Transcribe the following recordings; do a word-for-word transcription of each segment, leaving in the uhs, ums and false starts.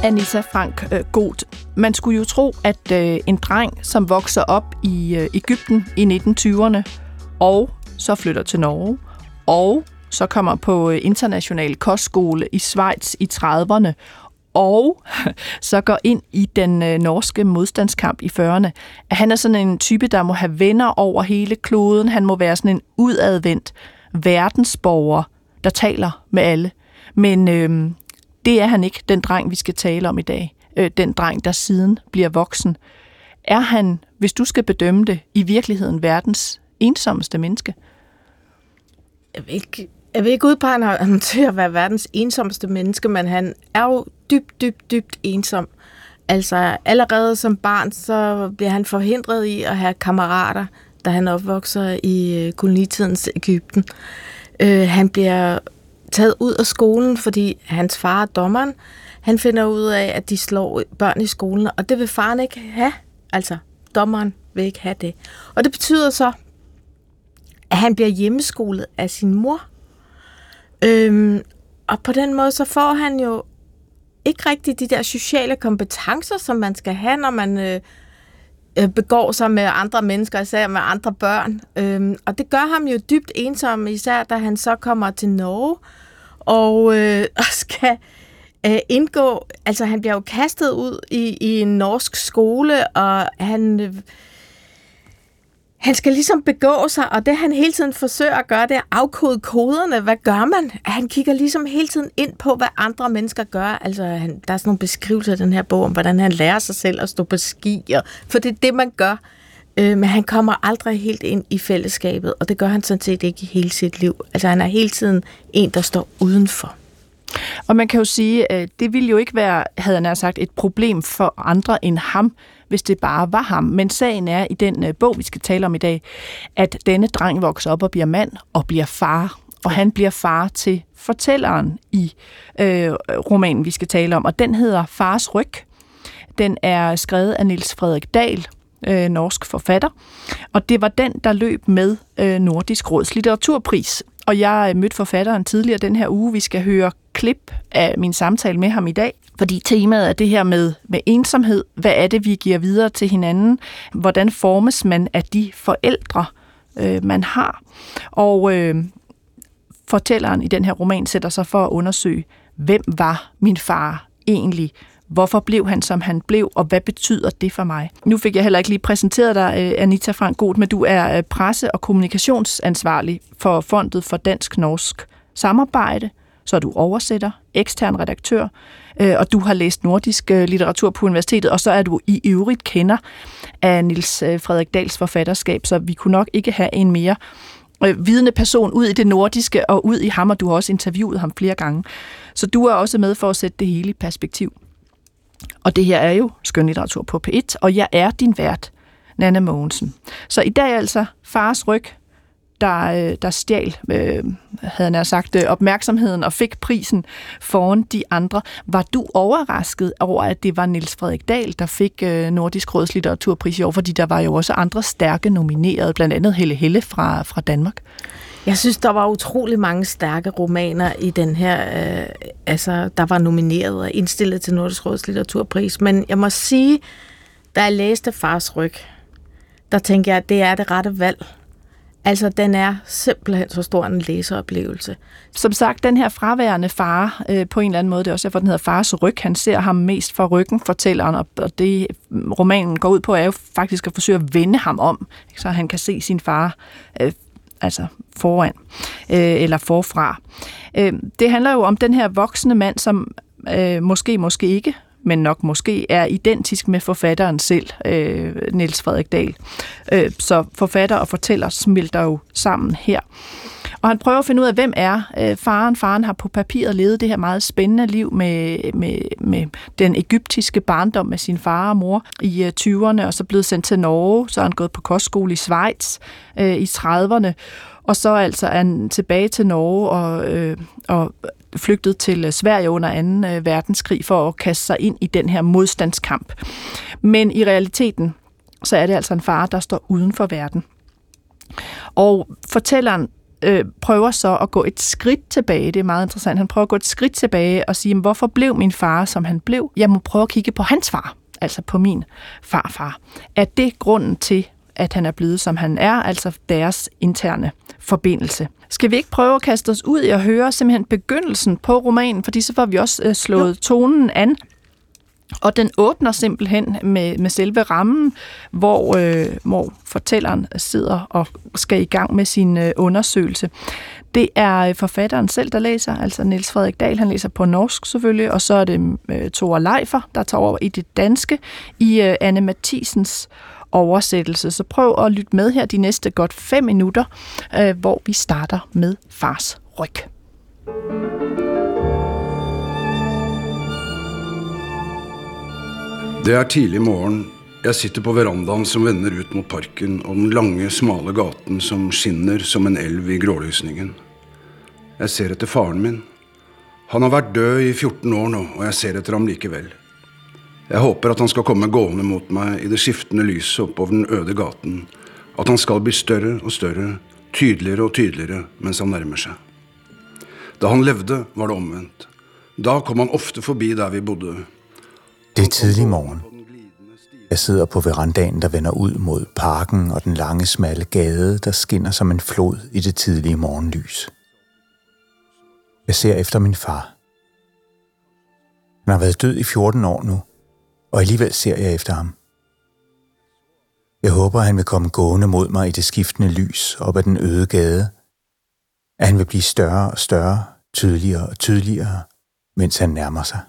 Anita Frank øh, Goth. Man skulle jo tro, at øh, en dreng, som vokser op i øh, Egypten i nitten tyverne, og så flytter til Norge, og så kommer på øh, international kostskole i Schweiz i trediverne, og så går ind i den øh, norske modstandskamp i fyrrerne, at han er sådan en type, der må have venner over hele kloden. Han må være sådan en udadvendt verdensborger, der taler med alle. Men øh, det er han ikke, den dreng, vi skal tale om i dag. Øh, den dreng, der siden bliver voksen. Er han, hvis du skal bedømme det, i virkeligheden verdens ensomste menneske? Jeg vil ikke, jeg vil ikke udpege ham til at være verdens ensomste menneske, men han er jo dybt, dybt, dybt ensom. Altså allerede som barn, så bliver han forhindret i at have kammerater, da han opvokser i kolonitidens Egypten. Øh, han bliver taget ud af skolen, fordi hans far er dommeren. Han finder ud af, at de slår børn i skolen, og det vil faren ikke have. Altså, dommeren vil ikke have det. Og det betyder så, at han bliver hjemmeskolet af sin mor. Øhm, og på den måde, så får han jo ikke rigtig de der sociale kompetencer, som man skal have, når man øh, begår sig med andre mennesker, især med andre børn. Øhm, og det gør ham jo dybt ensom, især da han så kommer til Norge, og, øh, og skal øh, indgå, altså han bliver jo kastet ud i, i en norsk skole, og han, øh, han skal ligesom begå sig, og det han hele tiden forsøger at gøre, det er at afkode koderne. Hvad gør man? Han kigger ligesom hele tiden ind på, hvad andre mennesker gør. Altså han, der er sådan nogle beskrivelser i den her bog, om hvordan han lærer sig selv at stå på ski, og, for det er det, man gør. Øh, men han kommer aldrig helt ind i fællesskabet, og det gør han sådan set ikke i hele sit liv. Altså han er hele tiden en, der står udenfor. Og man kan jo sige, at det ville jo ikke være, havde jeg nær sagt, et problem for andre end ham, hvis det bare var ham. Men sagen er i den uh, bog, vi skal tale om i dag, at denne dreng vokser op og bliver mand og bliver far. Og han bliver far til fortælleren i øh, romanen, vi skal tale om. Og den hedder Fars ryg. Den er skrevet af Niels Frederik Dahl, øh, norsk forfatter. Og det var den, der løb med øh, Nordisk Råds litteraturpris. Og jeg mødte forfatteren tidligere den her uge. Vi skal høre klip af min samtale med ham i dag, fordi temaet er det her med, med ensomhed. Hvad er det, vi giver videre til hinanden? Hvordan formes man af de forældre, øh, man har? Og øh, fortælleren i den her roman sætter sig for at undersøge, hvem var min far egentlig? Hvorfor blev han, som han blev, og hvad betyder det for mig? Nu fik jeg heller ikke lige præsenteret dig, Anita Frank Goth, men du er presse- og kommunikationsansvarlig for Fondet for Dansk-Norsk Samarbejde. Så er du oversætter, ekstern redaktør, og du har læst nordisk litteratur på universitetet, og så er du i øvrigt kender af Niels Frederik Dahls forfatterskab, så vi kunne nok ikke have en mere vidende person ud i det nordiske og ud i ham, og du har også interviewet ham flere gange. Så du er også med for at sætte det hele i perspektiv. Og det her er jo skønlitteratur på P et, og jeg er din vært, Nanna Mogensen. Så i dag altså Fars ryg, der, der stjal, øh, havde jeg sagt, opmærksomheden og fik prisen foran de andre. Var du overrasket over, at det var Niels Frederik Dahl, der fik øh, Nordisk Råds litteraturpris i år? Fordi der var jo også andre stærke nominerede, blandt andet Helle Helle fra, fra Danmark. Jeg synes, der var utrolig mange stærke romaner i den her, øh, altså der var nomineret og indstillet til Nordisk Råds litteraturpris. Men jeg må sige, da jeg læste Fars ryg, der tænkte jeg, at det er det rette valg. Altså, den er simpelthen så stor en læseoplevelse. Som sagt, den her fraværende far, øh, på en eller anden måde, det er også derfor, den hedder Fars ryg. Han ser ham mest fra ryggen, fortælleren, og det romanen går ud på, er jo faktisk at forsøge at vende ham om, så han kan se sin far øh, altså foran øh, eller forfra. Øh, det handler jo om den her voksne mand, som øh, måske, måske ikke, men nok måske er identisk med forfatteren selv, øh, Niels Frederik Dahl. Øh, så forfatter og fortæller smelter jo sammen her. Og han prøver at finde ud af, hvem er øh, faren. Faren har på papiret levet det her meget spændende liv med, med, med den egyptiske barndom med sin far og mor i øh, tyverne, og så blevet sendt til Norge, så er han gået på kostskole i Schweiz øh, i trediverne, og så altså er han tilbage til Norge og, øh, og flygtet til Sverige under anden øh, verdenskrig for at kaste sig ind i den her modstandskamp. Men i realiteten, så er det altså en far, der står uden for verden. Og fortælleren øh, prøver så at gå et skridt tilbage. Det er meget interessant. Han prøver at gå et skridt tilbage og sige, hvorfor blev min far, som han blev? Jeg må prøve at kigge på hans far, altså på min farfar. Er det grunden til, at han er blevet, som han er, altså deres interne forbindelse? Skal vi ikke prøve at kaste os ud i at høre simpelthen begyndelsen på romanen, fordi så får vi også øh, slået jo. tonen an. Og den åbner simpelthen med, med selve rammen, hvor, øh, hvor fortælleren sidder og skal i gang med sin øh, undersøgelse. Det er forfatteren selv, der læser, altså Niels Frederik Dahl, han læser på norsk selvfølgelig, og så er det øh, Tore Leifer, der tager over i det danske, i øh, Anne Mathiesens oversættelse. Så prøv at lytte med her de næste godt fem minutter, øh, hvor vi starter med Fars ryg. Det er tidlig morgen. Jeg sitter på verandaen som vender ut mot parken og den lange, smale gaten som skinner som en elv i grålysningen. Jeg ser etter faren min. Han har vært død i fjorten år nå, og jeg ser etter ham likevel. Jeg håper at han skal komme gående mot meg i det skiftende lyset oppover den øde gaten, at han skal bli større og større, tydeligere og tydeligere mens han nærmer seg. Da han levde var det omvendt. Da kom han ofte forbi der vi bodde. Det er tidlig morgen. Jeg sidder på verandaen, der vender ud mod parken og den lange, smalle gade, der skinner som en flod i det tidlige morgenlys. Jeg ser efter min far. Han har været død i fjorten år nu, og alligevel ser jeg efter ham. Jeg håber, at han vil komme gående mod mig i det skiftende lys op ad den øde gade, at han vil blive større og større, tydeligere og tydeligere, mens han nærmer sig.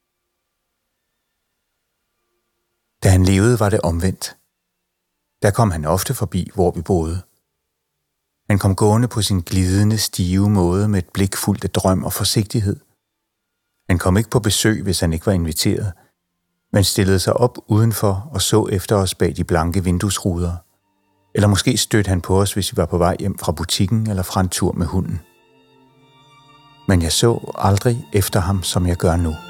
Da han levede, var det omvendt. Der kom han ofte forbi, hvor vi boede. Han kom gående på sin glidende, stive måde med et blik fuldt af drøm og forsigtighed. Han kom ikke på besøg, hvis han ikke var inviteret, men stillede sig op udenfor og så efter os bag de blanke vinduesruder. Eller måske stødte han på os, hvis vi var på vej hjem fra butikken eller fra en tur med hunden. Men jeg så aldrig efter ham, som jeg gør nu.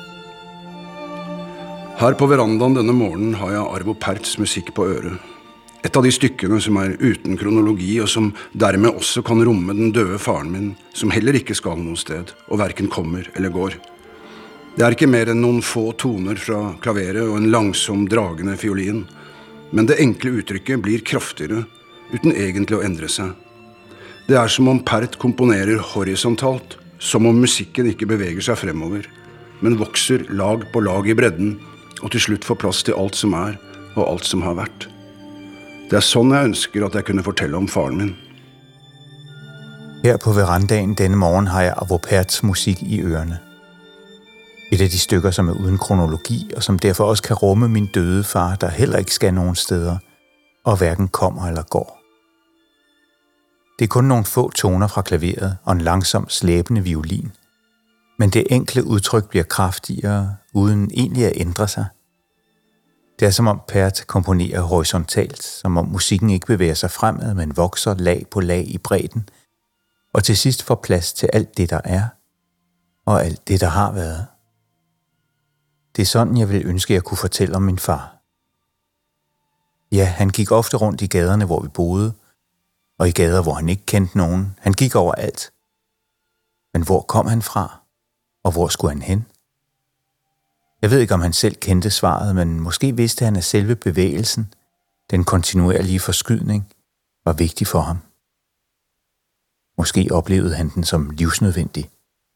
Her på verandaen denne morgenen har jeg Arvo Pärts musikk på øret. Et av de stykkene som er uten kronologi, og som dermed også kan romme den døde faren min, som heller ikke skal noe sted, og hverken kommer eller går. Det er ikke mer enn noen få toner fra klaveret og en langsom dragende fiolin, men det enkle uttrykket blir kraftigere, uten egentlig å endre seg. Det er som om Pärt komponerer horisontalt, som om musikken ikke beveger seg fremover, men vokser lag på lag i bredden, og til slutt får plass til alt som er, og alt som har vært. Det er sånn jeg ønsker at jeg kunne fortelle om faren min. Her på verandaen denne morgen har jeg Arvo Pärts musik i ørerne. Et af de stykker, som er uden kronologi, og som derfor også kan rumme min døde far, der heller ikke skal nogen steder, og hverken kommer eller går. Det er kun nogle få toner fra klaveret og en langsom, slæbende violin. Men det enkle udtryk bliver kraftigere, uden egentlig at ændre sig. Det er som om Pärt komponerer horisontalt, som om musikken ikke bevæger sig fremad, men vokser lag på lag i bredden, og til sidst får plads til alt det, der er, og alt det, der har været. Det er sådan, jeg ville ønske, at jeg kunne fortælle om min far. Ja, han gik ofte rundt i gaderne, hvor vi boede, og i gader, hvor han ikke kendte nogen. Han gik overalt. Men hvor kom han fra? Og hvor skulle han hen? Jeg ved ikke, om han selv kendte svaret, men måske vidste han, at selve bevægelsen, den kontinuerlige forskydning, var vigtig for ham. Måske oplevede han den som livsnødvendig.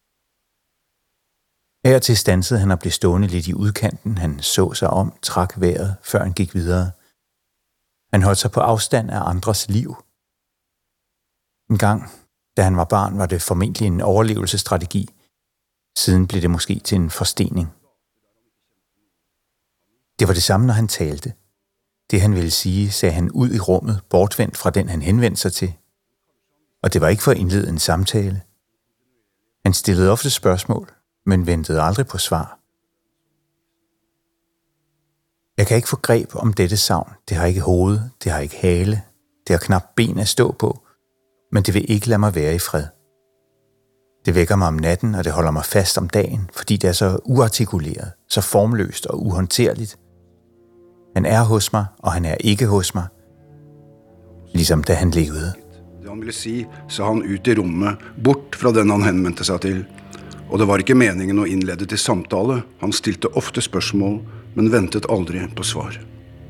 Her til standsede han og blev stående lidt i udkanten. Han så sig om, trak vejret, før han gik videre. Han holdt sig på afstand af andres liv. En gang, da han var barn, var det formentlig en overlevelsesstrategi. Siden blev det måske til en forstening. Det var det samme, når han talte. Det han ville sige, sagde han ud i rummet, bortvendt fra den, han henvendte sig til. Og det var ikke for at indlede en samtale. Han stillede ofte spørgsmål, men ventede aldrig på svar. Jeg kan ikke få greb om dette savn. Det har ikke hoved, det har ikke hale, det har knap ben at stå på, men det vil ikke lade mig være i fred. Det vækker mig om natten, og det holder mig fast om dagen, fordi det er så uartikuleret, så formløst og uhåndterligt. Han er hos mig, og han er ikke hos mig, ligesom da han levede. Det han ville si, sa han ut i rommet, bort fra den han henvendte seg til. Og det var ikke meningen å innlede til samtale. Han stilte ofte spørsmål, men ventet aldri på svar.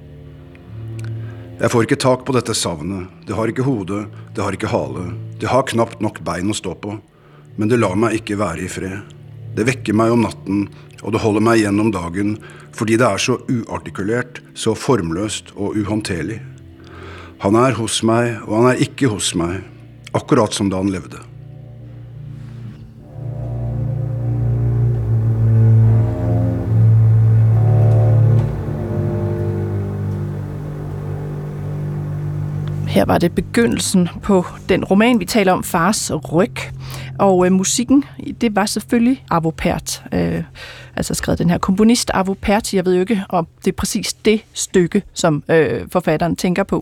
Jeg får ikke tak på dette savnet. Det har ikke hode, det har ikke hale. Det har knapt nok bein å stå på. Men det lar meg ikke være i fred. Det vekker meg om natten, og det holder meg gjennom dagen, fordi det er så uartikulert, så formløst og uhåndterlig. Han er hos meg, og han er ikke hos meg, akkurat som da han levde. Her var det begyndelsen på den roman, vi taler om, Fars ryg. Og øh, musikken, det var selvfølgelig Arvo Pärt. Øh, altså skrevet den her komponist Arvo Pärt. Jeg ved jo ikke, om det er præcis det stykke, som øh, forfatteren tænker på.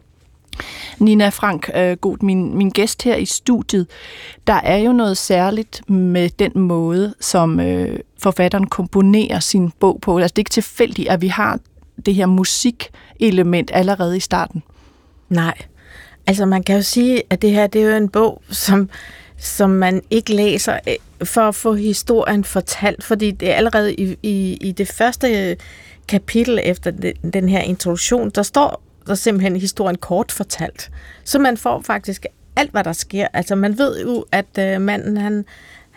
Nina Frank, øh, god, min, min gæst her i studiet. Der er jo noget særligt med den måde, som øh, forfatteren komponerer sin bog på. Altså det er ikke tilfældigt, at vi har det her musikelement allerede i starten. Nej, altså man kan jo sige, at det her det er jo en bog, som, som man ikke læser for at få historien fortalt, fordi det er allerede i, i, i det første kapitel efter den her introduktion, der står der simpelthen historien kort fortalt. Så man får faktisk alt, hvad der sker. Altså man ved jo, at øh, manden han,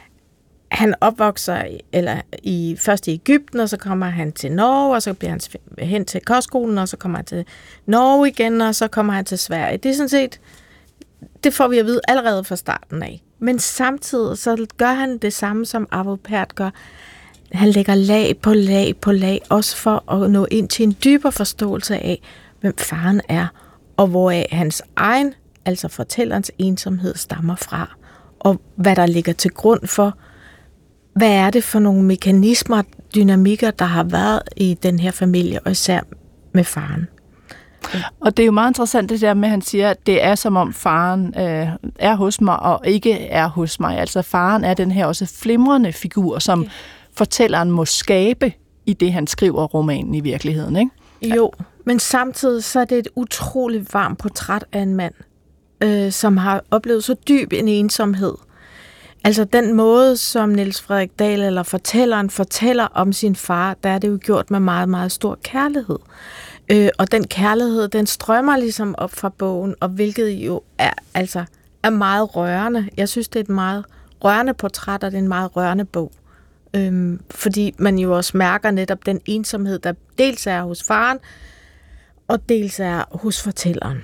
han opvokser eller i, først i Egypten, og så kommer han til Norge, og så bliver han hen til kostskolen, og så kommer han til Norge igen, og så kommer han til Sverige. Det er sådan set, det får vi at vide allerede fra starten af. Men samtidig så gør han det samme, som Arvo Pärt gør. Han lægger lag på lag på lag, også for at nå ind til en dybere forståelse af, hvem faren er, og hvoraf hans egen, altså fortællerens ensomhed, stammer fra, og hvad der ligger til grund for, hvad er det for nogle mekanismer, dynamikker, der har været i den her familie, og især med faren. Og det er jo meget interessant det der med, at han siger, at det er som om faren øh, er hos mig, og ikke er hos mig. Altså faren er den her også flimrende figur, som okay. fortælleren må skabe i det, han skriver romanen i virkeligheden, ikke? Jo, men samtidig så er det et utroligt varmt portræt af en mand, øh, som har oplevet så dyb en ensomhed. Altså den måde, som Niels Frederik Dahl eller fortælleren fortæller om sin far, der er det jo gjort med meget, meget stor kærlighed. Øh, og den kærlighed, den strømmer ligesom op fra bogen, og hvilket jo er, altså, er meget rørende. Jeg synes, det er et meget rørende portræt, og det er en meget rørende bog. Øhm, fordi man jo også mærker netop den ensomhed, der dels er hos faren, og dels er hos fortælleren.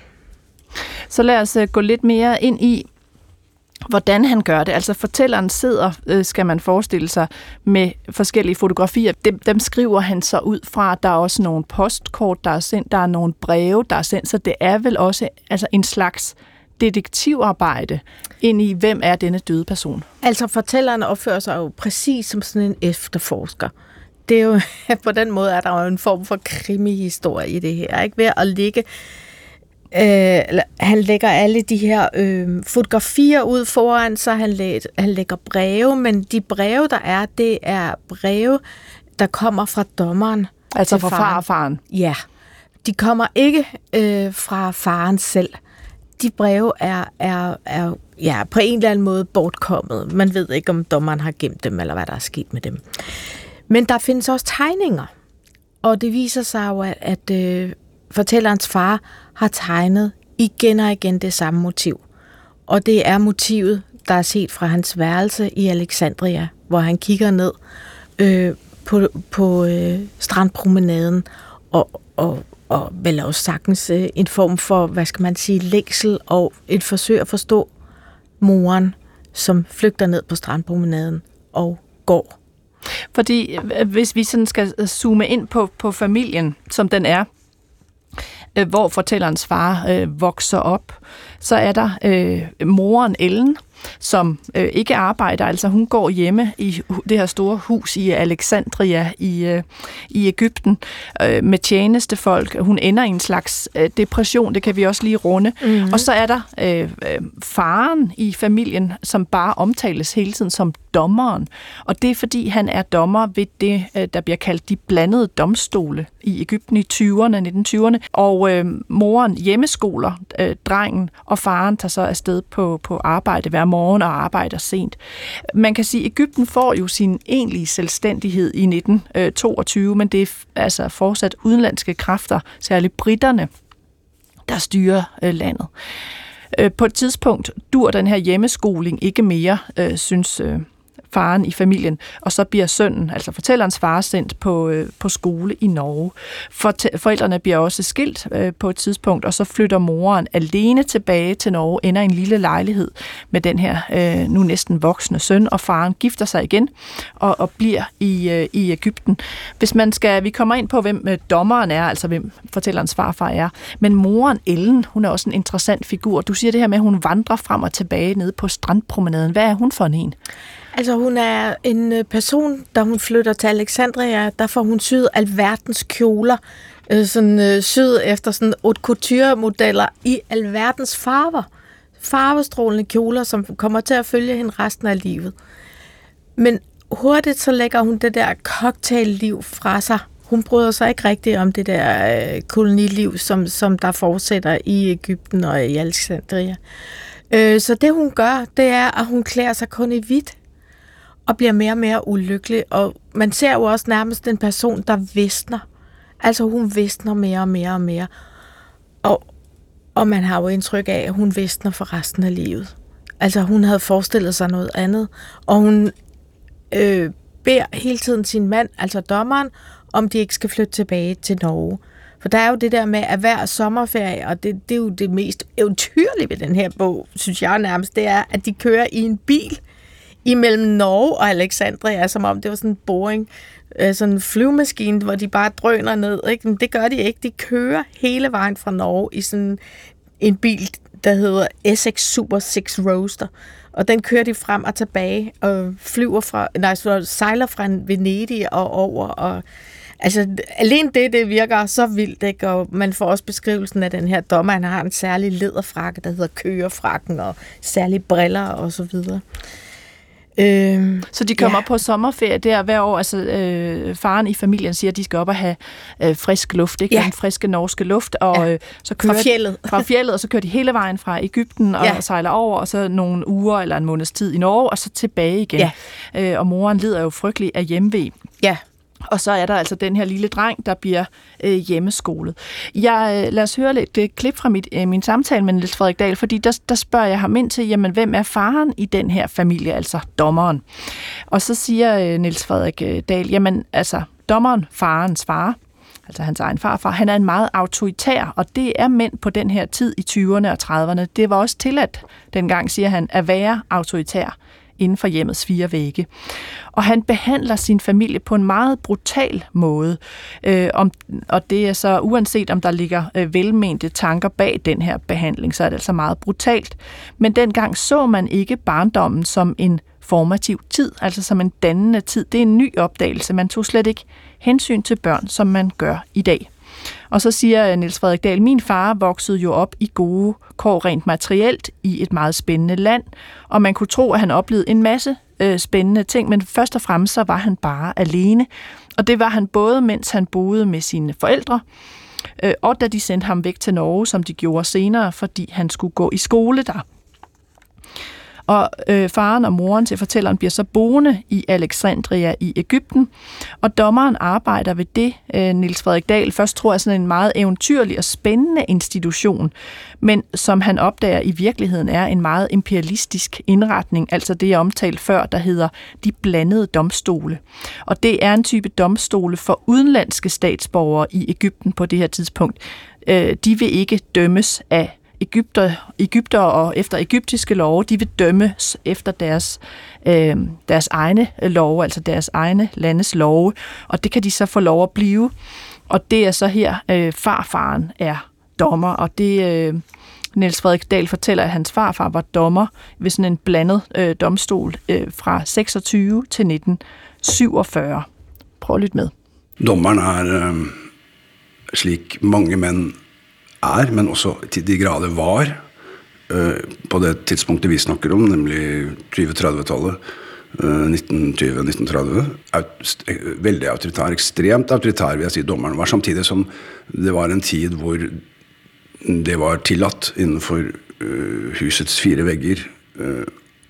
Så lad os uh, gå lidt mere ind i, hvordan han gør det. Altså fortælleren sidder, øh, skal man forestille sig, med forskellige fotografier. Dem, dem skriver han så ud fra. Der er også nogle postkort, der er sendt. Der er nogle breve, der er sendt. Så det er vel også altså en slags detektivarbejde ind i, hvem er denne døde person. Altså fortælleren opfører sig jo præcis som sådan en efterforsker. Det er jo, på den måde er der jo en form for krimihistorie i det her, ikke? Ved at ligge Øh, han lægger alle de her øh, fotografier ud foran, så han, læ- han lægger breve, men de breve, der er, det er breve, der kommer fra dommeren. Altså fra far og faren? Ja. De kommer ikke øh, fra faren selv. De breve er, er, er ja, på en eller anden måde bortkommet. Man ved ikke, om dommeren har gemt dem, eller hvad der er sket med dem. Men der findes også tegninger, og det viser sig jo, at, at øh, fortællerens far har tegnet igen og igen det samme motiv. Og det er motivet, der er set fra hans værelse i Alexandria, hvor han kigger ned øh, på, på øh, strandpromenaden, og, og, og vel også sagtens øh, en form for, hvad skal man sige, længsel og et forsøg at forstå moren, som flygter ned på strandpromenaden og går. Fordi hvis vi sådan skal zoome ind på, på familien, som den er, hvor fortællerens far øh, vokser op, så er der øh, moren Ellen, som øh, ikke arbejder. Altså hun går hjemme i det her store hus i Alexandria i, øh, i Egypten øh, med tjenestefolk. Hun ender i en slags øh, depression, det kan vi også lige runde. Mm-hmm. Og så er der øh, øh, faren i familien, som bare omtales hele tiden som dommeren. Og det er fordi, han er dommer ved det, øh, der bliver kaldt de blandede domstole i Egypten i tyverne, nitten tyverne. Og øh, moren hjemmeskoler øh, drengen, og faren tager så afsted på, på arbejde hver morgen og arbejder sent. Man kan sige, at Egypten får jo sin egentlige selvstændighed i nitten toogtyve, men det er altså fortsat udenlandske kræfter, særligt britterne, der styrer øh, landet. Øh, på et tidspunkt dur den her hjemmeskoling ikke mere, øh, synes øh, faren i familien, og så bliver sønnen, altså fortællerens far, sendt på, øh, på skole i Norge. For, forældrene bliver også skilt øh, på et tidspunkt, og så flytter moren alene tilbage til Norge, ender i en lille lejlighed med den her øh, nu næsten voksne søn, og faren gifter sig igen og, og bliver i, øh, i Egypten. Hvis man skal, vi kommer ind på, hvem øh, dommeren er, altså hvem fortællerens farfar er, men moren Ellen, hun er også en interessant figur. Du siger det her med, at hun vandrer frem og tilbage nede på strandpromenaden. Hvad er hun for en en? Altså, hun er en person, da hun flytter til Alexandria, der får hun syet alverdens kjoler, øh, sådan øh, syet efter sådan haute couture-modeller i alverdens farver. Farvestrålende kjoler, som kommer til at følge hende resten af livet. Men hurtigt så lægger hun det der cocktailliv fra sig. Hun bryder sig ikke rigtigt om det der øh, koloniliv, som, som der fortsætter i Egypten og i Alexandria. Øh, så det hun gør, det er, at hun klæder sig kun i hvidt og bliver mere og mere ulykkelig. Og man ser jo også nærmest en person, der visner. Altså hun visner mere og mere og mere. Og, og man har jo indtryk af, at hun visner for resten af livet. Altså hun havde forestillet sig noget andet. Og hun øh, beder hele tiden sin mand, altså dommeren, om de ikke skal flytte tilbage til Norge. For der er jo det der med, at hver sommerferie, og det, det er jo det mest eventyrlige ved den her bog, synes jeg nærmest, det er, at de kører i en bil imellem Norge og Alexandria, som om det var sådan en Boeing, sådan en flyvemaskine, hvor de bare drøner ned. Ikke? Men det gør de ikke. De kører hele vejen fra Norge i sådan en bil, der hedder Essex Super seks Roadster. Og den kører de frem og tilbage og flyver fra, nej, så sejler fra Venedig og over. Og, altså, alene det, det virker så vildt, ikke? Og man får også beskrivelsen af den her dommer. Han har en særlig læderfrakke, der hedder køerfrakken, og særlige briller og så videre. Øhm, så de kommer ja. på sommerferie der hver år, altså øh, faren i familien siger, at de skal op og have øh, frisk luft, ikke? Ja. Den friske norske luft, og ja. øh, så kører fra fjellet. De, fra fjellet, og så kører de hele vejen fra Egypten og ja. sejler over, og så nogle uger eller en måneds tid i Norge, og så tilbage igen. Ja. Øh, og moren lider jo frygtelig af hjemve. Ja. Og så er der altså den her lille dreng, der bliver øh, hjemmeskolet. Jeg, øh, lad os høre lidt et klip fra mit, øh, min samtale med Niels Frederik Dahl, fordi der, der spørger jeg ham ind til, jamen, hvem er faren i den her familie, altså dommeren? Og så siger øh, Niels Frederik øh, Dahl, jamen, altså, dommeren, farens far, altså hans egen farfar, han er en meget autoritær, og det er mænd på den her tid i tyverne og trediverne. Det var også tilladt dengang, siger han, at være autoritær inden for hjemmets fire vægge. Og han behandler sin familie på en meget brutal måde. Øh, om, og det er så uanset om der ligger øh, velmente tanker bag den her behandling, så er det altså meget brutalt. Men dengang så man ikke barndommen som en formativ tid, altså som en dannende tid. Det er en ny opdagelse. Man tog slet ikke hensyn til børn, som man gør i dag. Og så siger Niels Frederik Dahl, min far voksede jo op i gode kår rent materielt i et meget spændende land, og man kunne tro, at han oplevede en masse øh, spændende ting, men først og fremmest så var han bare alene. Og det var han både, mens han boede med sine forældre, øh, og da de sendte ham væk til Norge, som de gjorde senere, fordi han skulle gå i skole der. Og øh, faren og moren til fortælleren bliver så boende i Alexandria i Egypten, og dommeren arbejder ved det, øh, Niels Frederik Dahl først tror jeg sådan en meget eventyrlig og spændende institution, men som han opdager i virkeligheden er en meget imperialistisk indretning, altså det jeg omtalte før, der hedder de blandede domstole. Og det er en type domstole for udenlandske statsborgere i Egypten på det her tidspunkt. Øh, de vil ikke dømmes af Egypter, Egypter og efter egyptiske love, de vil dømmes efter deres, øh, deres egne love, altså deres egne landes love, og det kan de så få lov at blive. Og det er så her, øh, farfaren er dommer, og det, øh, Niels Frederik Dahl fortæller, at hans farfar var dommer ved sådan en blandet øh, domstol øh, fra seksogtyve til nitten syvogfyrre. Prøv at lytte med. Dommeren er øh, slik mange mænd er, men også til de grader var, øh, på det tidspunktet vi snakker om, nemlig tyve tredive-tallet, øh, nitten tyve nitten tredive. Aut, veldig autoritær, ekstremt autoritær, vil jeg sige, dommeren var, samtidig som det var en tid hvor det var tilladt innenfor uh, husets fire vegger uh,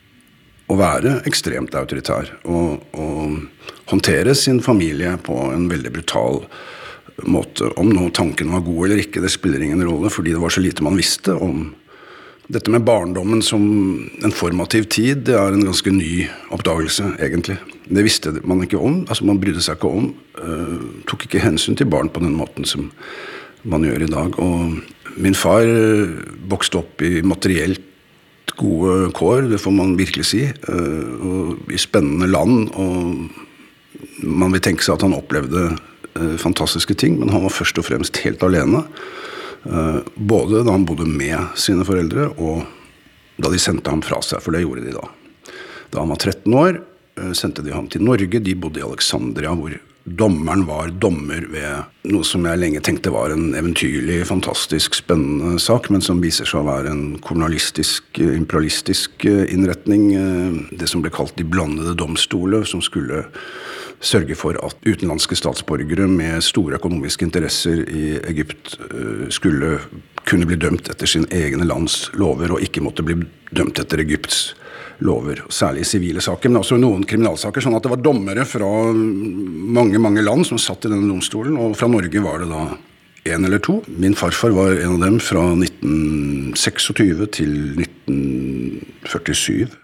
å være ekstremt autoritær og, og håndtere sin familie på en veldig brutal måte. Om nå tanken var god eller ikke, det spiller ingen rolle, fordi det var så lite man visste om dette med barndommen som en formativ tid. Det er en ganske ny oppdagelse, egentlig. Det visste man ikke om, altså man brydde seg ikke om, uh, tok ikke hensyn til barn på den måten som man gjør i dag, og min far vokste opp i materielt gode kår, det får man virkelig si, og i spennende land, og man vil tenke seg at han opplevde fantastiske ting, men han var først og fremst helt alene, både da han bodde med sine foreldre, og da de sendte ham fra seg, for det gjorde de da. Da han var tretten år, sendte de ham til Norge, de bodde i Alexandria, hvor dommeren var dommer ved noe som jeg lenge tenkte var en eventyrlig, fantastisk, spennende sak, men som viser seg å være en kolonialistisk, imperialistisk innretning. Det som ble kalt de blandede domstoler, som skulle sørge for at utenlandske statsborgere med store økonomiske interesser i Egypt skulle kunne bli dømt etter sin egne lands lover, og ikke måtte bli dømt etter Egypts lover, særlig i sivile saker, men også noen kriminalsaker, sånn at det var dommere fra mange, mange land som satt i denne domstolen, og fra Norge var det da en eller to. Min farfar var en av dem fra nitten seksogtyve til nitten førtisju.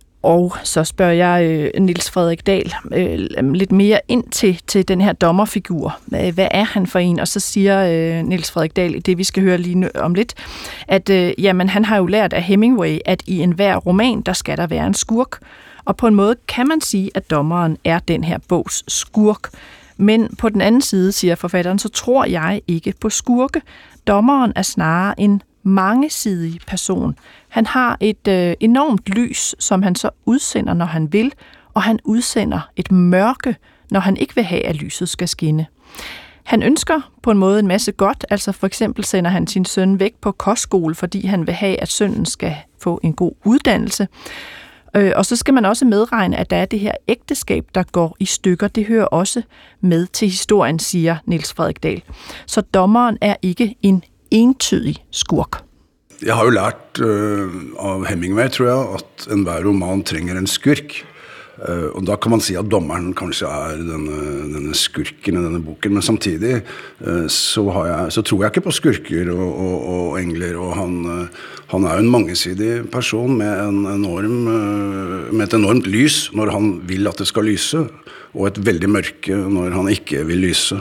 Og så spørger jeg øh, Niels Frederik Dahl øh, lidt mere ind til, til den her dommerfigur. Hvad er han for en? Og så siger øh, Niels Frederik Dahl i det, vi skal høre lige om lidt, at øh, jamen, han har jo lært af Hemingway, at i enhver roman, der skal der være en skurk. Og på en måde kan man sige, at dommeren er den her bogs skurk. Men på den anden side, siger forfatteren, så tror jeg ikke på skurke. Dommeren er snarere en mangesidig person. Han har et øh, enormt lys, som han så udsender, når han vil, og han udsender et mørke, når han ikke vil have, at lyset skal skinne. Han ønsker på en måde en masse godt, altså for eksempel sender han sin søn væk på kostskole, fordi han vil have, at sønnen skal få en god uddannelse. Øh, og så skal man også medregne, at der er det her ægteskab, der går i stykker. Det hører også med til historien, siger Niels Frederik Dahl. Så dommeren er ikke en entydig skurk. Jeg har jo lært uh, av Hemingway, tror jeg, at enhver roman trenger en skurk. Uh, og da kan man si at dommeren kanskje er denne, denne skurken i denne boken, men samtidig uh, så, har jeg, så tror jeg ikke på skurker og, og, og engler, og han, uh, han er jo en mangesidig person med, en enorm, uh, med et enormt lys når han vil at det skal lyse, og et veldig mørke når han ikke vil lyse.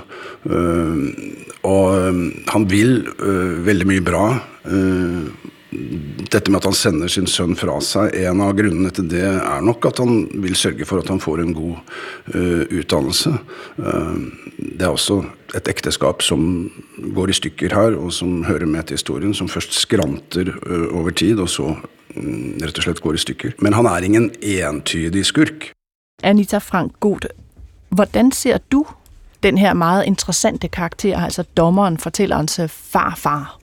Uh, og um, han vil uh, veldig mye bra. Uh, Dette med at han sender sin sønn fra seg, en av grunnene til det er nok at han vil sørge for at han får en god uh, utdannelse. Uh, det er også et ekteskap som går i stykker her, og som hører med til historien, som først skranter uh, over tid, og så um, rett og slett går i stykker. Men han er ingen entydig skurk. Anita Frank Goth, hvordan ser du den her meget interessante karakter, altså dommeren, fortællerens farfar?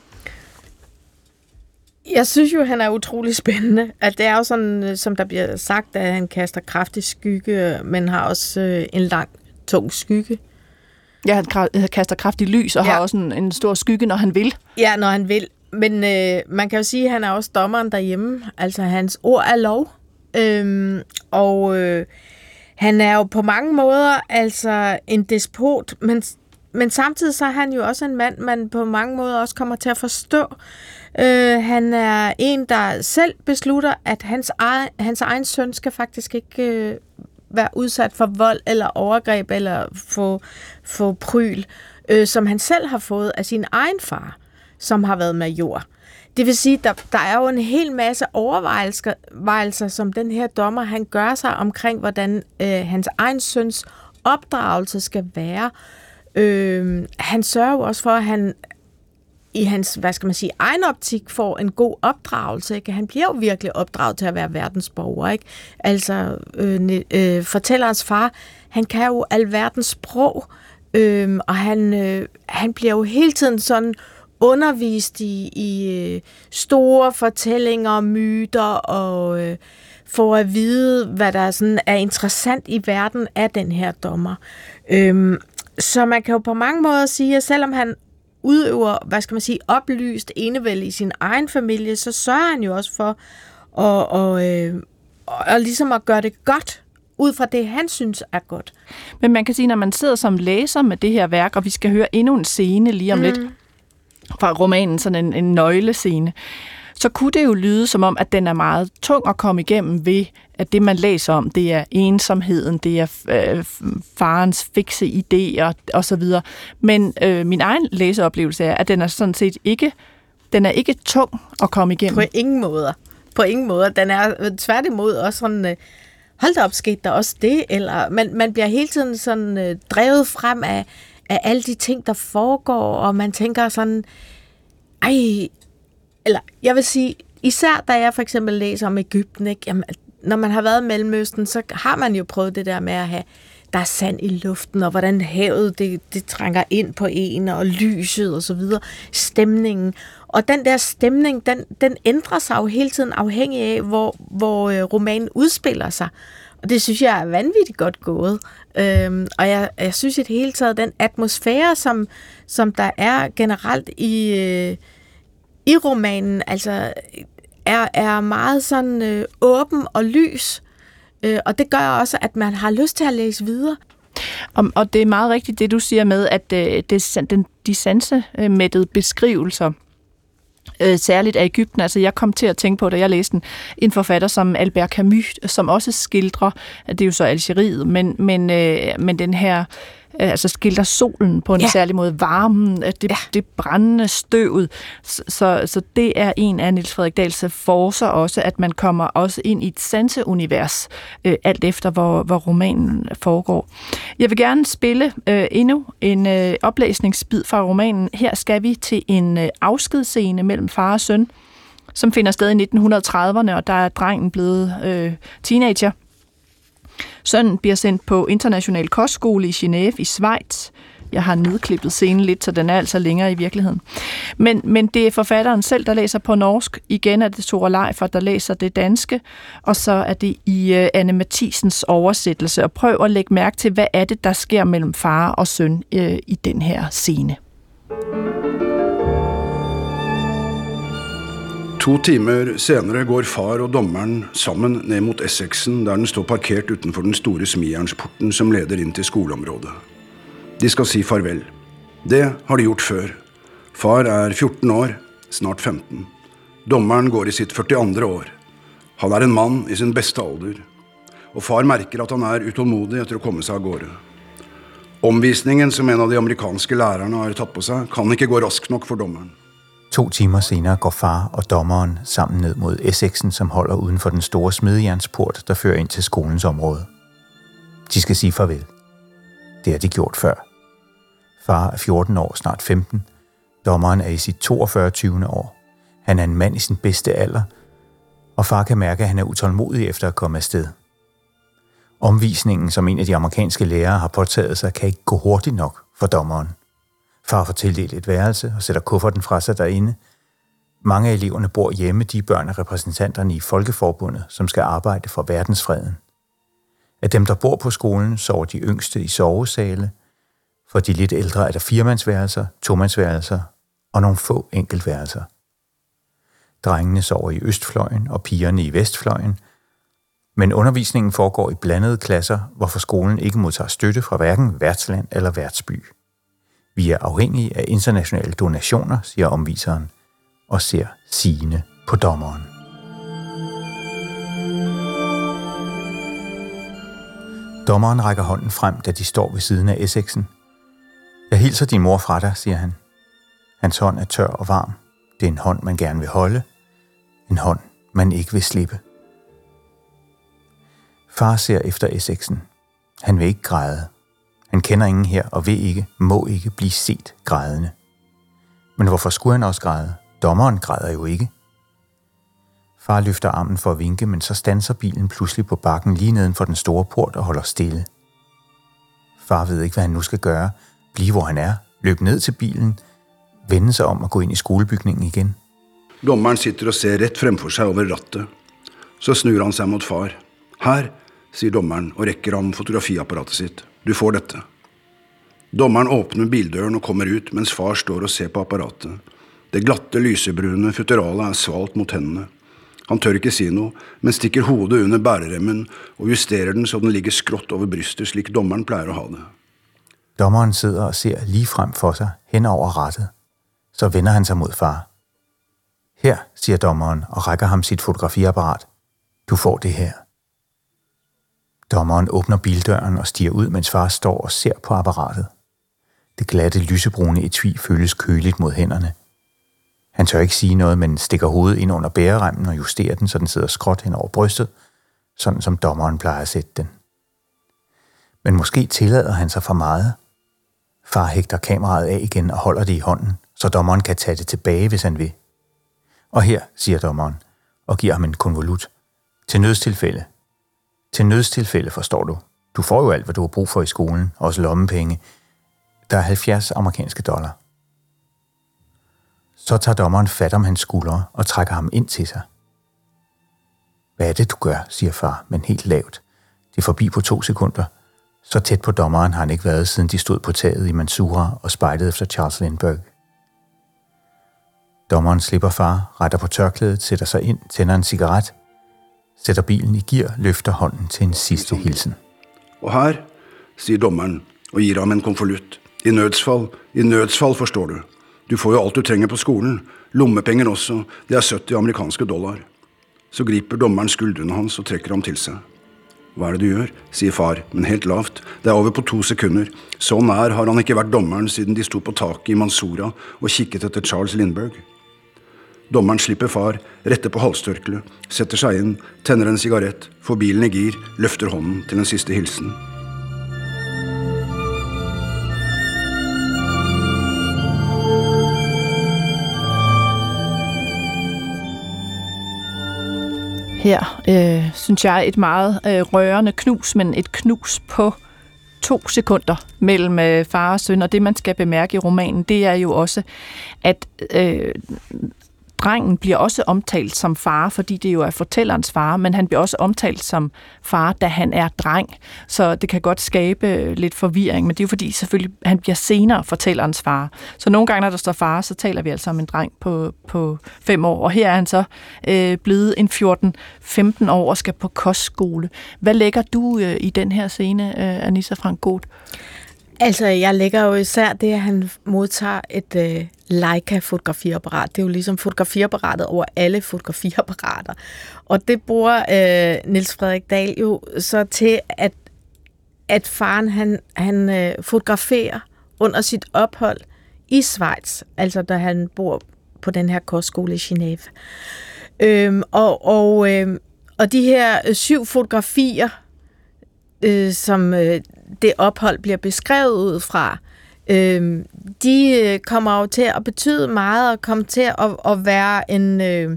Jeg synes jo, han er utrolig spændende. At det er jo sådan, som der bliver sagt, at han kaster kraftig skygge, men har også en lang, tung skygge. Ja, han kaster kraftig lys og ja. Har også en, en stor skygge, når han vil. Ja, når han vil. Men øh, man kan jo sige, at han er også dommeren derhjemme. Altså, hans ord er lov. Øhm, og øh, han er jo på mange måder altså en despot, men, men samtidig så er han jo også en mand, man på mange måder også kommer til at forstå. Øh, han er en, der selv beslutter, at hans egen, hans egen søn skal faktisk ikke øh, være udsat for vold eller overgreb eller få, få pryl, øh, som han selv har fået af sin egen far, som har været major. Det vil sige, der, der er jo en hel masse overvejelser, som den her dommer, han gør sig omkring, hvordan øh, hans egen søns opdragelse skal være. Øh, han sørger jo også for, at han i hans, hvad skal man sige, egen optik får en god opdragelse. Ikke? Han bliver jo virkelig opdraget til at være verdensborger. Ikke? Altså, øh, øh, fortællerens far, han kan jo alverdens sprog, øh, og han, øh, han bliver jo hele tiden sådan undervist i, i øh, store fortællinger, myter, og øh, får at vide, hvad der sådan er interessant i verden af den her dommer. Øh, så man kan jo på mange måder sige, at selvom han udøver, hvad skal man sige, oplyst enevælde i sin egen familie, så sørger han jo også for at, og, øh, og ligesom at gøre det godt, ud fra det, han synes er godt. Men man kan sige, når man sidder som læser med det her værk, og vi skal høre endnu en scene lige om mm. lidt fra romanen, sådan en, en nøglescene, så kunne det jo lyde som om, at den er meget tung at komme igennem ved, at det, man læser om, det er ensomheden, det er øh, farens fikse idéer osv. Men øh, min egen læseoplevelse er, at den er sådan set ikke, den er ikke tung at komme igennem. På ingen måder. På ingen måder. Den er tværtimod også sådan, øh, hold da op, skete der også det? Eller man, man bliver hele tiden sådan øh, drevet frem af, af alle de ting, der foregår, og man tænker sådan, ej, eller jeg vil sige, især da jeg for eksempel læser om Egypten, ikke? Jamen, når man har været i Mellemøsten, så har man jo prøvet det der med at have, der er sand i luften, og hvordan havet det, det trænger ind på en, og lyset og så videre, stemningen. Og den der stemning, den, den ændrer sig jo hele tiden afhængig af, hvor, hvor øh, romanen udspiller sig. Og det synes jeg er vanvittigt godt gået. Øhm, og jeg, jeg synes i det hele taget, den atmosfære, som, som der er generelt i... Øh, i romanen, altså er, er meget sådan øh, åben og lys, øh, og det gør også, at man har lyst til at læse videre. Og, og det er meget rigtigt, det du siger med, at øh, det, den, de sansemættede beskrivelser, øh, særligt af Egypten, altså jeg kom til at tænke på, da jeg læste den, en forfatter som Albert Camus, som også skildrer, det er jo så Algeriet, men, men, øh, men den her altså skildrer solen på en ja. særlig måde, varmen, det, ja. det brændende støvet. Så, så det er en af Niels Frederik Dahls forcer også, at man kommer også ind i et sanseunivers, øh, alt efter hvor, hvor romanen foregår. Jeg vil gerne spille øh, endnu en øh, oplæsningsbid fra romanen. Her skal vi til en øh, afskedsscene mellem far og søn, som finder sted i nitten trediverne, og der er drengen blevet øh, teenager. Sønnen bliver sendt på international kostskole i Genève i Schweiz. Jeg har nedklippet scenen lidt, så den er altså længere i virkeligheden. Men, men det er forfatteren selv, der læser på norsk. Igen er det Tore Leifert, der læser det danske. Og så er det i uh, Anne Mathiesens oversættelse. Og prøv at lægge mærke til, hvad er det, der sker mellem far og søn uh, i den her scene. To timer senere går far og dommeren sammen ned mot Essexen, der den står parkert utenfor den store smijernsporten som leder inn til skoleområdet. De skal si farvel. Det har de gjort før. Far er fjorten år, snart femten. Dommeren går i sitt førtiandre år. Han er en mann i sin beste alder. Og far merker at han er utålmodig etter å komme seg av gårde. Omvisningen som en av de amerikanske lærerne har tatt på seg, kan ikke gå raskt nok for dommeren. To timer senere går far og dommeren sammen ned mod Essexen, som holder uden for den store smedejernsport, der fører ind til skolens område. De skal sige farvel. Det har de gjort før. Far er fjorten år, snart femten. Dommeren er i sit toogfyrre tyvende år. Han er en mand i sin bedste alder, og far kan mærke, at han er utålmodig efter at komme afsted. Omvisningen, som en af de amerikanske lærere har påtaget sig, kan ikke gå hurtigt nok for dommeren. Far får tildelt et værelse og sætter kufferten fra sig derinde. Mange af eleverne bor hjemme, de børn af repræsentanterne i Folkeforbundet, som skal arbejde for verdensfreden. Af dem, der bor på skolen, sover de yngste i sovesale. For de lidt ældre er der firemandsværelser, tomandsværelser og nogle få enkeltværelser. Drengene sover i østfløjen og pigerne i vestfløjen. Men undervisningen foregår i blandede klasser, hvorfor skolen ikke modtager støtte fra hverken værtsland eller værtsby. Vi er afhængige af internationale donationer, siger omviseren, og ser sigende på dommeren. Dommeren rækker hånden frem, da de står ved siden af Essexen. Jeg hilser din mor fra dig, siger han. Hans hånd er tør og varm. Det er en hånd, man gerne vil holde. En hånd, man ikke vil slippe. Far ser efter Essexen. Han vil ikke græde. Han kender ingen her og vil ikke, må ikke blive set grædende. Men hvorfor skulle han også græde? Dommeren græder jo ikke. Far løfter armen for at vinke, men så standser bilen pludselig på bakken lige neden for den store port og holder stille. Far ved ikke, hvad han nu skal gøre. Blive, hvor han er. Løbe ned til bilen. Vende sig om og gå ind i skolebygningen igen. Dommeren sitter og ser rett fremfor seg over rattet. Så snur han seg mot far. Her, sier dommeren og rekker ham fotografiapparatet sitt. Du får dette. Dommeren åpner bildøren og kommer ut, mens far står og ser på apparatet. Det glatte, lysebrune futteralet er svalt mot hendene. Han tør ikke si noe, men stikker hodet under bæreremmen og justerer den så den ligger skrått over brystet, slik dommeren pleier å ha det. Dommeren sidder og ser lige frem for sig, hen over rattet. Så vender han sig mod far. Her, siger dommeren og rækker ham sit fotografiapparat. Du får det her. Dommeren åbner bildøren og stiger ud, mens far står og ser på apparatet. Det glatte, lysebrune etui føles køligt mod hænderne. Han tør ikke sige noget, men stikker hovedet ind under bæreremmen og justerer den, så den sidder skråt hen over brystet, sådan som dommeren plejer at sætte den. Men måske tillader han sig for meget. Far hægter kameraet af igen og holder det i hånden, så dommeren kan tage det tilbage, hvis han vil. Og her, siger dommeren, og giver ham en konvolut. Til nødstilfælde. Til nødstilfælde, forstår du. Du får jo alt, hvad du har brug for i skolen, også lommepenge. Der er halvfjerds amerikanske dollar. Så tager dommeren fat om hans skuldre og trækker ham ind til sig. Hvad er det, du gør, siger far, men helt lavt. Det er forbi på to sekunder. Så tæt på dommeren har han ikke været, siden de stod på taget i Mansoura og spejlede efter Charles Lindbergh. Dommeren slipper far, retter på tørklædet, sætter sig ind, tænder en cigaret, sætter bilen i gear, løfter hånden til en sidste hilsen. Og her, sier dommeren, og gir ham en konvolutt. I nødsfall, i nødsfall forstår du. Du får jo alt du trenger på skolen. Lommepenger også, det er sytti amerikanske dollar. Så griper dommeren skuldrene hans og trekker ham til seg. Hva er det du gjør, sier far, men helt lavt. Det er over på to sekunder. Så nær har han ikke vært dommeren siden de sto på taket i Mansoura og kikket etter Charles Lindbergh. Dommeren slipper far, retter på halstørklet, setter seg inn, tenner en sigarett, får bilen i gir, løfter hånden til en siste hilsen. Her øh, synes jeg et meget øh, rørende knus, men et knus på to sekunder mellem øh, far og søn. Og det, man skal bemærke i romanen, det er jo også, at øh, drengen bliver også omtalt som far, fordi det jo er fortællerens far, men han bliver også omtalt som far, da han er dreng. Så det kan godt skabe lidt forvirring, men det er jo fordi selvfølgelig, han bliver senere fortællerens far. Så nogle gange, når der står far, så taler vi altså om en dreng på, på fem år, og her er han så øh, blevet en fjorten femten år og skal på kostskole. Hvad lægger du øh, i den her scene, øh, Anissa Frank Goth? Altså, jeg lægger jo især det, at han modtager et øh, Leica-fotografiapparat. Det er jo ligesom fotografiapparatet over alle fotografiapparater. Og det bruger øh, Niels Frederik Dahl jo så til, at, at faren han, han øh, fotograferer under sit ophold i Schweiz, altså da han bor på den her kostskole i Genève. Øhm, og, og, øh, og de her syv fotografier, øh, som øh, det ophold bliver beskrevet ud fra, øh, de kommer jo til at betyde meget og kommer til at, at være en, øh,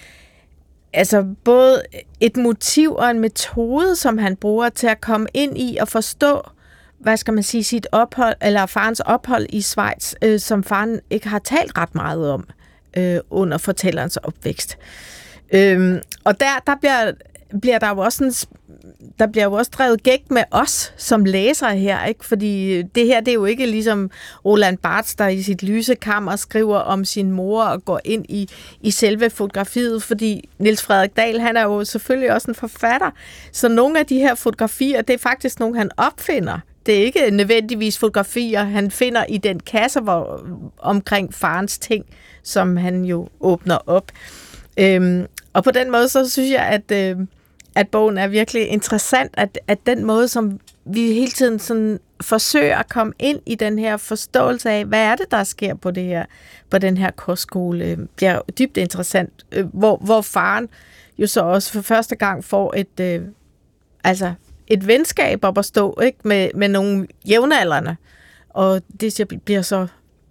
altså både et motiv og en metode, som han bruger til at komme ind i og forstå, hvad skal man sige, sit ophold, eller farens ophold i Schweiz, øh, som faren ikke har talt ret meget om øh, under fortællerens opvækst. Øh, og der, der bliver, bliver der jo også en der bliver jo også drevet gæk med os som læsere her, ikke? Fordi det her, det er jo ikke ligesom Roland Barthes, der i sit lysekammer skriver om sin mor og går ind i, i selve fotografiet, fordi Niels Frederik Dahl, han er jo selvfølgelig også en forfatter, så nogle af de her fotografier, det er faktisk nogle, han opfinder. Det er ikke nødvendigvis fotografier, han finder i den kasse hvor, omkring farens ting, som han jo åbner op. Øhm, og på den måde, så synes jeg, at øh, at bogen er virkelig interessant, at, at den måde, som vi hele tiden sådan forsøger at komme ind i den her forståelse af, hvad er det, der sker på, det her, på den her kostskole, bliver dybt interessant, hvor, hvor faren jo så også for første gang får et, øh, altså et venskab op at stå, ikke? Med, med nogle jævnaldrende, og det bliver så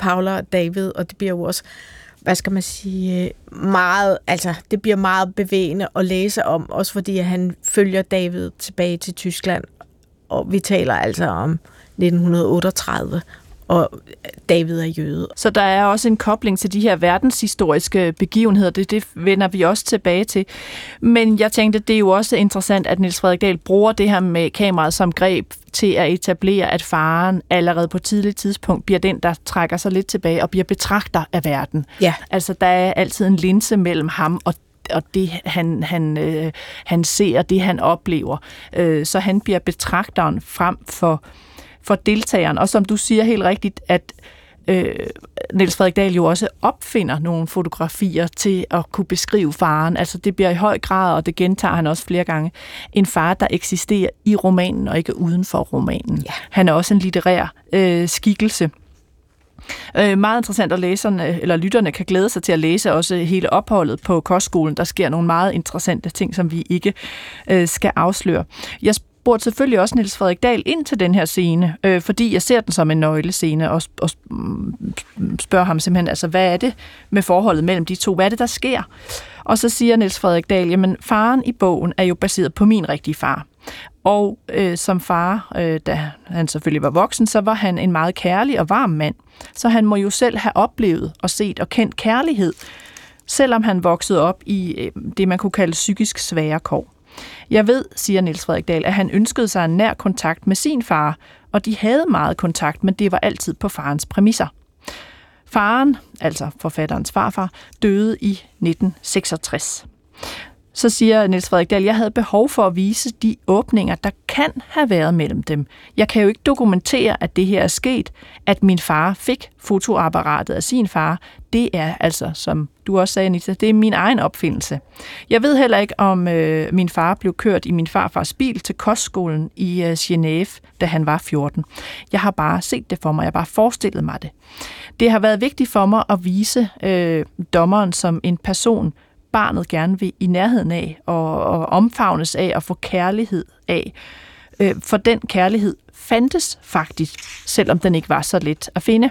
Paula og David, og det bliver jo også, hvad skal man sige, meget, altså det bliver meget bevægende at læse om, også fordi han følger David tilbage til Tyskland, og vi taler altså om nitten otteogtredive, og David er jøde. Så der er også en kobling til de her verdenshistoriske begivenheder, det, det vender vi også tilbage til. Men jeg tænkte, det er jo også interessant, at Niels Frederik Dahl bruger det her med kameraet som greb til at etablere, at faren allerede på et tidligt tidspunkt bliver den, der trækker sig lidt tilbage og bliver betragter af verden. Ja. Altså, der er altid en linse mellem ham og og det, han, han, øh, han ser, det han oplever. Øh, så han bliver betragteren frem for for deltageren. Og som du siger helt rigtigt, at øh, Niels Frederik Dahl jo også opfinder nogle fotografier til at kunne beskrive faren. Altså det bliver i høj grad, og det gentager han også flere gange, en far, der eksisterer i romanen og ikke uden for romanen. Ja. Han er også en litterær øh, skikkelse. Øh, meget interessant, at læserne eller lytterne kan glæde sig til at læse også hele opholdet på kostskolen. Der sker nogle meget interessante ting, som vi ikke øh, skal afsløre. Jeg spurgte selvfølgelig også Niels Frederik Dahl ind til den her scene, øh, fordi jeg ser den som en nøglescene, og, og spørger ham simpelthen, altså hvad er det med forholdet mellem de to? Hvad er det, der sker? Og så siger Niels Frederik Dahl, jamen faren i bogen er jo baseret på min rigtige far. Og øh, som far, øh, da han selvfølgelig var voksen, så var han en meget kærlig og varm mand. Så han må jo selv have oplevet og set og kendt kærlighed, selvom han voksede op i øh, det, man kunne kalde psykisk svære kår. Jeg ved, siger Niels Frederik Dahl, at han ønskede sig en nær kontakt med sin far, og de havde meget kontakt, men det var altid på farens præmisser. Faren, altså forfatterens farfar, døde i nitten seksogtres. Så siger Niels Frederik Dahl, jeg havde behov for at vise de åbninger, der kan have været mellem dem. Jeg kan jo ikke dokumentere, at det her er sket, at min far fik fotoapparatet af sin far. Det er altså, som du også sagde, Anita, det er min egen opfindelse. Jeg ved heller ikke, om øh, min far blev kørt i min farfars bil til kostskolen i øh, Genève, da han var fjorten. Jeg har bare set det for mig, jeg har bare forestillet mig det. Det har været vigtigt for mig at vise øh, dommeren som en person, barnet gerne vil i nærheden af og, og omfavnes af og få kærlighed af. Øh, for den kærlighed fandtes faktisk, selvom den ikke var så let at finde.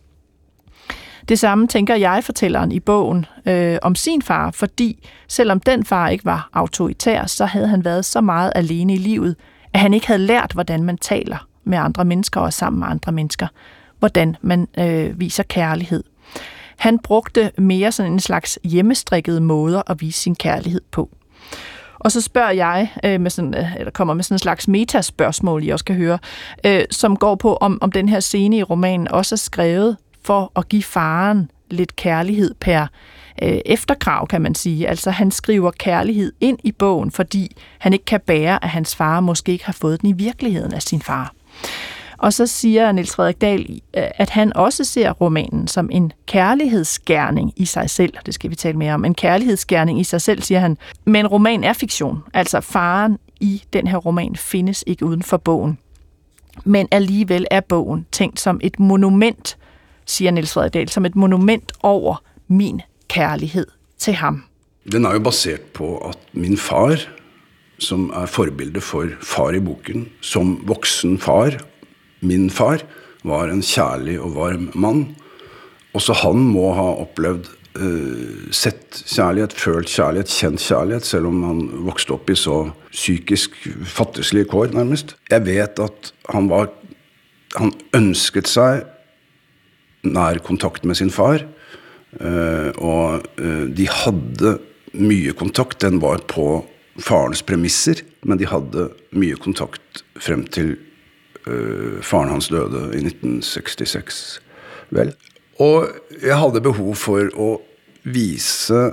Det samme tænker jeg, fortælleren i bogen, øh, om sin far, fordi selvom den far ikke var autoritær, så havde han været så meget alene i livet, at han ikke havde lært, hvordan man taler med andre mennesker og sammen med andre mennesker, hvordan man øh, viser kærlighed. Han brugte mere sådan en slags hjemmestrikkede måder at vise sin kærlighed på. Og så spørger jeg, øh, med sådan, eller kommer med sådan en slags metaspørgsmål, I også kan høre, øh, som går på, om, om den her scene i romanen også er skrevet for at give faren lidt kærlighed per øh, efterkrav, kan man sige. Altså han skriver kærlighed ind i bogen, fordi han ikke kan bære, at hans far måske ikke har fået den i virkeligheden af sin far. Og så siger Niels Frederik Dahl, at han også ser romanen som en kærlighedsgerning i sig selv. Det skal vi tale mere om. En kærlighedsgerning i sig selv, siger han. Men roman er fiktion. Altså faren i den her roman findes ikke uden for bogen. Men alligevel er bogen tænkt som et monument, siger Niels Frederik Dahl, som et monument over min kærlighed til ham. Den er jo baseret på, at min far, som er forbilde for far i boken, som voksen far, min far, var en kærlig og varm mand. Også han må ha opplevd, uh, sett kærlighed, følt kærlighed, kjent kærlighed, selv om han vokste op i så psykisk fattigslige kår nærmest. Jeg vet at han var, han ønsket sig nær kontakt med sin far, uh, og uh, de havde mye kontakt. Den var på farens premisser, men de havde mye kontakt frem til Uh, faren hans døde i nitten sekstiseks, vel. Og jeg hadde behov for at vise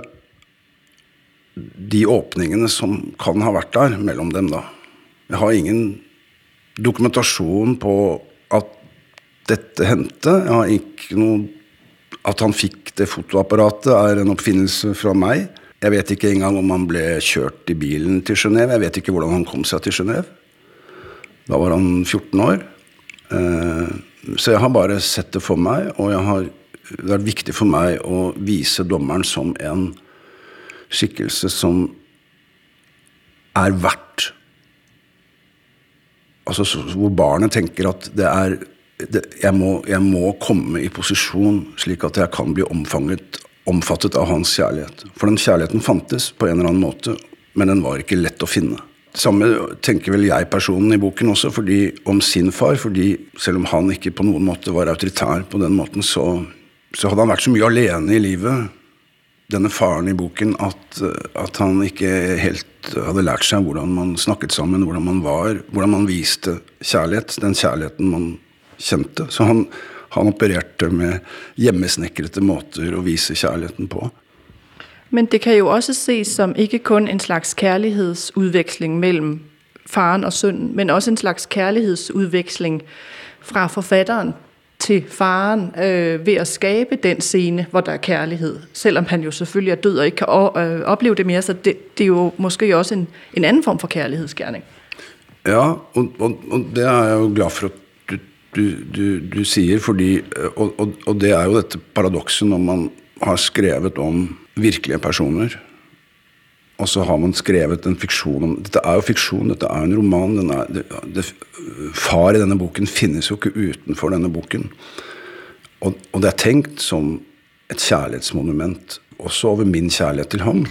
de åbningene som kan ha vært der mellem dem da. Jeg har ingen dokumentation på at dette hendte. Jeg har ikke noe... At han fikk det fotoapparatet er en oppfinnelse fra meg. Jeg vet ikke engang om han ble kjørt i bilen til Genève. Jeg vet ikke hvordan han kom seg til Genève. Da var han fjorten år. Så jeg har bare sett det for meg, og jeg har, det er viktig for meg å vise dommeren som en skikkelse som er verdt. Altså hvor barnet tenker at det er jeg må, jeg må komme i position, slik at jeg kan bli omfanget, omfattet av hans kjærlighet. For den kjærligheten fantes på en eller annen måte, men den var ikke lett å finne. Samme tenker vel jeg personen i boken også, fordi, om sin far, fordi selv om han ikke på noen måte var autoritær på den måten, så, så hadde han vært så mye alene i livet, denne faren i boken, at, at han ikke helt hadde lært seg hvordan man snakket sammen, hvordan man var, hvordan man viste kjærlighet, den kjærligheten man kjente. Så han, han opererte med hjemmesnekrete måter å vise kjærligheten på. Men det kan jo også ses som ikke kun en slags kærlighedsudveksling mellem faren og sønnen, men også en slags kærlighedsudveksling fra forfatteren til faren øh, ved at skabe den scene, hvor der er kærlighed. Selvom han jo selvfølgelig er død og ikke kan øh, opleve det mere, så det, det er jo måske også en, en anden form for kærlighedsgerning. Ja, og, og, og det er jeg jo glad for at du, du, du, du siger, fordi, og, og, og det er jo dette paradokset når man har skrevet om virkelige personer, og så har man skrevet en fiksjon om, dette er jo fiksjon, dette er en roman, den er, det, det, far i denne boken finnes jo ikke utenfor denne boken, og, og det er tenkt som et kærlighedsmonument, også over min kærlighed til ham.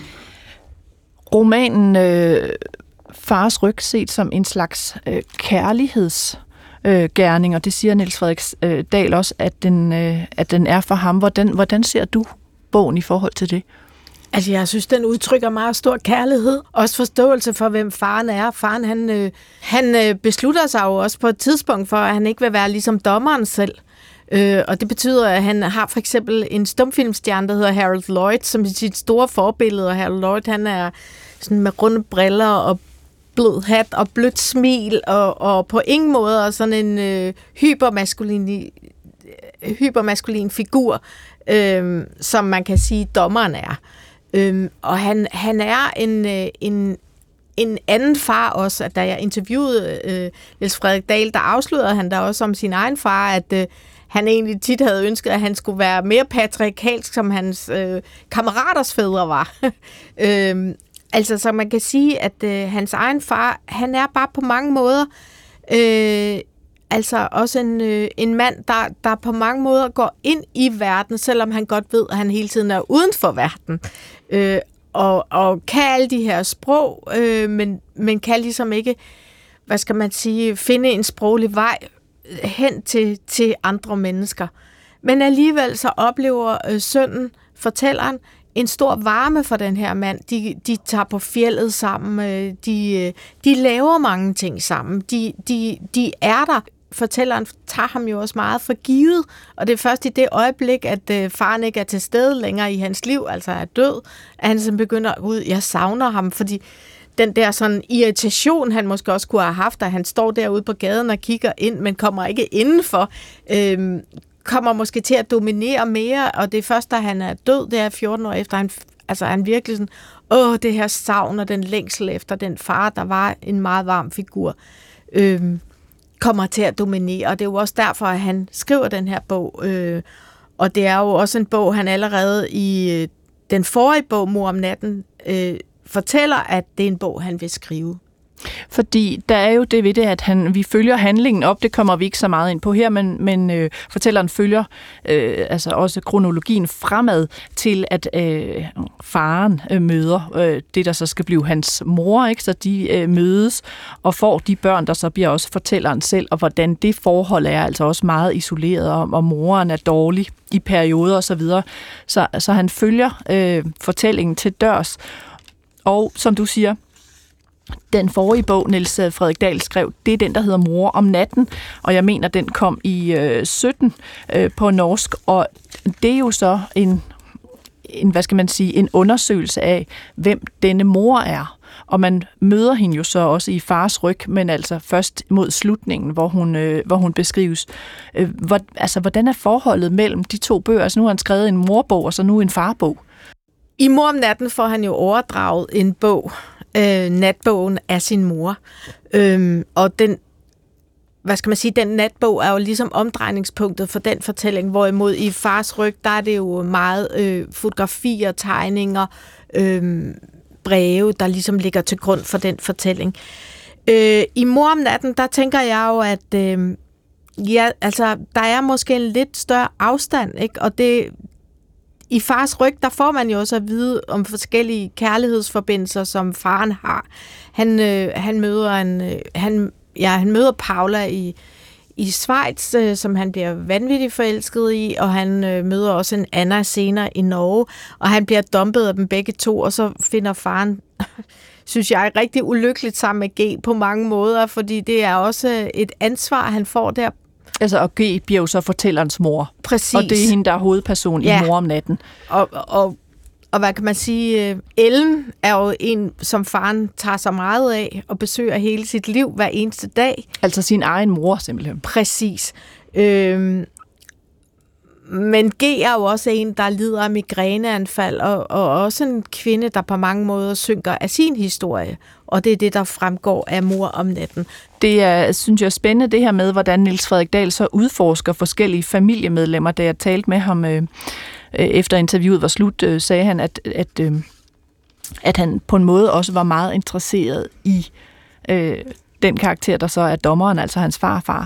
Romanen øh, Fars ryg set som en slags øh, kærlighedsgerning, øh, og det siger Niels Frederik øh, Dahl også, at den, øh, at den er for ham. Hvordan, hvordan ser du bogen i forhold til det? Altså, jeg synes, den udtrykker meget stor kærlighed. Også forståelse for, hvem faren er. Faren, han, øh, han øh, beslutter sig jo også på et tidspunkt for, at han ikke vil være ligesom dommeren selv. Øh, og det betyder, at han har for eksempel en stumfilmstjerne, der hedder Harold Lloyd, som er sit store forbillede. Og Harold Lloyd, han er sådan med runde briller og blød hat og blødt smil, og, og på ingen måde sådan en øh, hypermaskulin, hypermaskulin figur, øh, som man kan sige, dommeren er. Øhm, og han, han er en, en, en anden far også, at da jeg interviewede øh, Niels Frederik Dahl, der afslørede han der også om sin egen far, at øh, han egentlig tit havde ønsket, at han skulle være mere patriarkalsk, som hans øh, kammeraters fædre var. øhm, altså, så man kan sige, at øh, hans egen far, han er bare på mange måder øh, altså også en, øh, en mand, der, der på mange måder går ind i verden, selvom han godt ved, at han hele tiden er uden for verden. Øh, og, og kan alle de her sprog, øh, men, men kan ligesom ikke, hvad skal man sige, finde en sproglig vej hen til, til andre mennesker. Men alligevel så oplever øh, sønnen, fortælleren, en stor varme for den her mand. De, de tager på fjeldet sammen, øh, de, de laver mange ting sammen, de, de, de er der. Fortælleren tager ham jo også meget for givet, og det er først i det øjeblik, at øh, faren ikke er til stede længere i hans liv, altså er død, at han så begynder ud, jeg savner ham, fordi den der sådan irritation, han måske også kunne have haft, at han står derude på gaden og kigger ind, men kommer ikke indenfor, øh, kommer måske til at dominere mere, og det er først, da han er død, det er fjorten år efter, han, altså han virkelig sådan, åh, det her savn og den længsel efter den far, der var en meget varm figur, øh, kommer til at dominere, og det er jo også derfor, at han skriver den her bog. Øh, og det er jo også en bog, han allerede i øh, den forrige bog, Mor om natten, øh, fortæller, at det er en bog, han vil skrive. Fordi der er jo det ved det, at han, vi følger handlingen op, det kommer vi ikke så meget ind på her, men, men øh, fortælleren følger øh, altså også kronologien fremad til, at øh, faren øh, møder øh, det, der så skal blive hans mor, ikke? Så de øh, mødes og får de børn, der så bliver også fortælleren selv, og hvordan det forhold er altså også meget isoleret om, og moren er dårlig i perioder og så videre. Så, så han følger øh, fortællingen til dørs, og som du siger, den forrige bog, Niels Frederik Dahl skrev, det er den, der hedder Mor om natten, og jeg mener, den kom i øh, sytten øh, på norsk, og det er jo så en, en, hvad skal man sige, en undersøgelse af, hvem denne mor er. Og man møder hende jo så også i Fars ryg, men altså først mod slutningen, hvor hun, øh, hvor hun beskrives. Øh, hvor, altså, hvordan er forholdet mellem de to bøger? Altså, nu har han skrevet en morbog, og så nu en farbog. I Mor om natten får han jo overdraget en bog, Øh, natbogen af sin mor. Øhm, og den, hvad skal man sige, den natbog er jo ligesom omdrejningspunktet for den fortælling, hvorimod i Fars ryg, der er det jo meget øh, fotografier, tegninger, øh, breve, der ligesom ligger til grund for den fortælling. Øh, I Mor om natten, der tænker jeg jo, at øh, Ja, altså, der er måske en lidt større afstand, ikke? Og det, i fars ryg, der får man jo også at vide om forskellige kærlighedsforbindelser, som faren har. Han, øh, han møder en, øh, han, ja, han møder Paula i, i Schweiz, øh, som han bliver vanvittigt forelsket i, og han øh, møder også en Anna senere i Norge, og han bliver dumpet af dem begge to, og så finder faren, synes jeg, rigtig ulykkeligt sammen med G på mange måder, fordi det er også et ansvar, han får der. Altså, og G bliver jo så fortællerens mor. Præcis. Og det er hende, der er hovedperson ja. i Mor om natten. Og, og, og hvad kan man sige? Ellen er jo en, som faren tager sig meget af og besøger hele sit liv hver eneste dag. Altså sin egen mor, simpelthen. Præcis. Øhm, men G er jo også en, der lider af migræneanfald, og, og også en kvinde, der på mange måder synker af sin historie. Og det er det, der fremgår af Mor om natten. Det er, synes jeg, er spændende, det her med, hvordan Niels Frederik Dahl så udforsker forskellige familiemedlemmer. Da jeg talte med ham øh, efter interviewet var slut, øh, sagde han, at, at, øh, at han på en måde også var meget interesseret i øh, den karakter, der så er dommeren, altså hans farfar.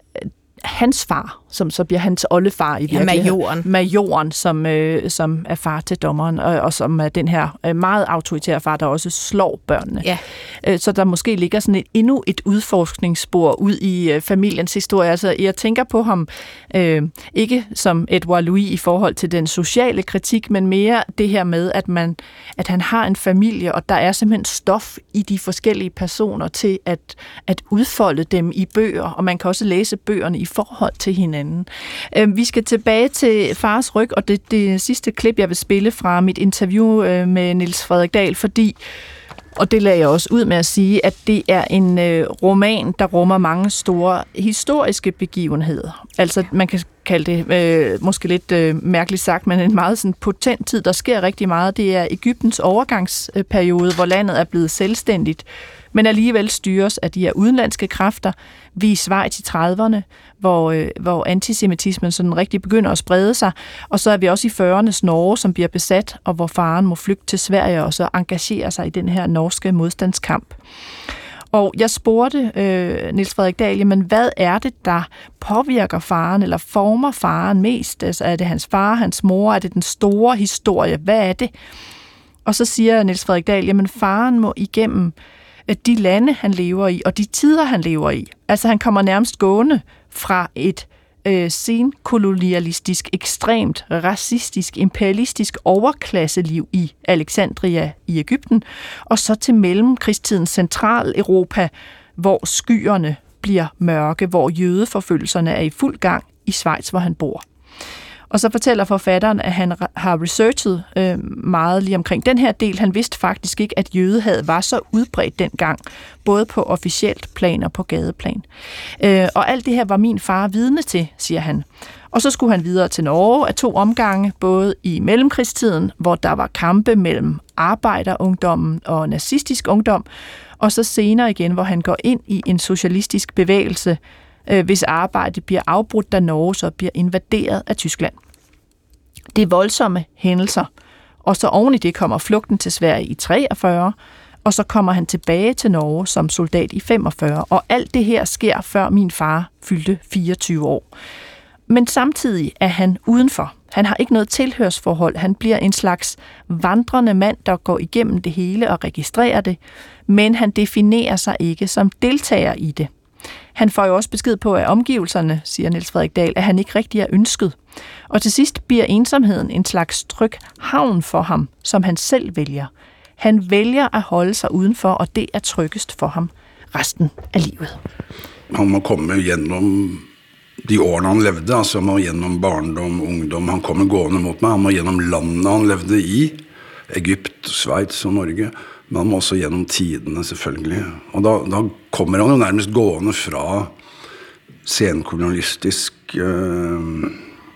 Hans far, som så bliver hans oldefar i virkeligheden. Ja, majoren. Majoren, som, øh, som er far til dommeren, og, og som er den her øh, meget autoritære far, der også slår børnene. Ja. Øh, så der måske ligger sådan et, endnu et udforskningsspor ud i øh, familiens historie. Altså, jeg tænker på ham øh, ikke som Edouard Louis i forhold til den sociale kritik, men mere det her med, at, man, at han har en familie, og der er simpelthen stof i de forskellige personer til at, at udfolde dem i bøger, og man kan også læse bøgerne i forhold til hinanden. Vi skal tilbage til Fars ryg, og det, det sidste klip, jeg vil spille fra mit interview med Niels Frederik Dahl, fordi, og det lagde jeg også ud med at sige, at det er en øh, roman, der rummer mange store historiske begivenheder. Altså, man kan kalde det øh, måske lidt øh, mærkeligt sagt, men en meget sådan potent tid. Der sker rigtig meget. Det er Egyptens overgangsperiode, hvor landet er blevet selvstændigt, men alligevel styres af de her udenlandske kræfter. Vi er i Schweiz i trediverne, hvor, øh, hvor antisemitismen sådan rigtig begynder at sprede sig, og så er vi også i fyrreernes Norge, som bliver besat, og hvor faren må flygte til Sverige og så engagere sig i den her norske modstandskamp. Og jeg spurgte øh, Niels Frederik Dahl, men hvad er det, der påvirker faren, eller former faren mest? Altså, er det hans far, hans mor? Er det den store historie? Hvad er det? Og så siger Niels Frederik Dahl, jamen faren må igennem de lande, han lever i, og de tider, han lever i. Altså, han kommer nærmest gående fra et øh, senkolonialistisk, ekstremt racistisk, imperialistisk overklasseliv i Alexandria i Egypten, og så til mellemkrigstidens Centraleuropa, hvor skyerne bliver mørke, hvor jødeforfølgelserne er i fuld gang i Schweiz, hvor han bor. Og så fortæller forfatteren, at han har researchet øh, meget lige omkring den her del. Han vidste faktisk ikke, at jødehad var så udbredt dengang, både på officielt plan og på gadeplan. Øh, og alt det her var min far vidne til, siger han. Og så skulle han videre til Norge af to omgange, både i mellemkrigstiden, hvor der var kampe mellem arbejderungdommen og nazistisk ungdom, og så senere igen, hvor han går ind i en socialistisk bevægelse, hvis arbejde bliver afbrudt, da Norge så bliver invaderet af Tyskland. Det er voldsomme hændelser, og så oven i det kommer flugten til Sverige i treogfyrre, og så kommer han tilbage til Norge som soldat i femogfyrre, og alt det her sker, før min far fyldte fireogtyve år. Men samtidig er han udenfor. Han har ikke noget tilhørsforhold. Han bliver en slags vandrende mand, der går igennem det hele og registrerer det, men han definerer sig ikke som deltager i det. Han får jo også besked på, at omgivelserne, siger Niels Frederik Dahl, at han ikke rigtig er ønsket. Og til sidst bliver ensomheden en slags tryg havn for ham, som han selv vælger. Han vælger at holde sig udenfor, og det er tryggest for ham resten af livet. Han må komme gjennom de årene han levde, altså han må gjennom barndom, ungdom. Han kommer gående mot meg, han må gjennom landene han levde i, Egypt, Schweiz og Norge. Men han må også gjennom tidene, selvfølgelig. Og da, da kommer han jo nærmest gående fra senkolonialistisk, øh,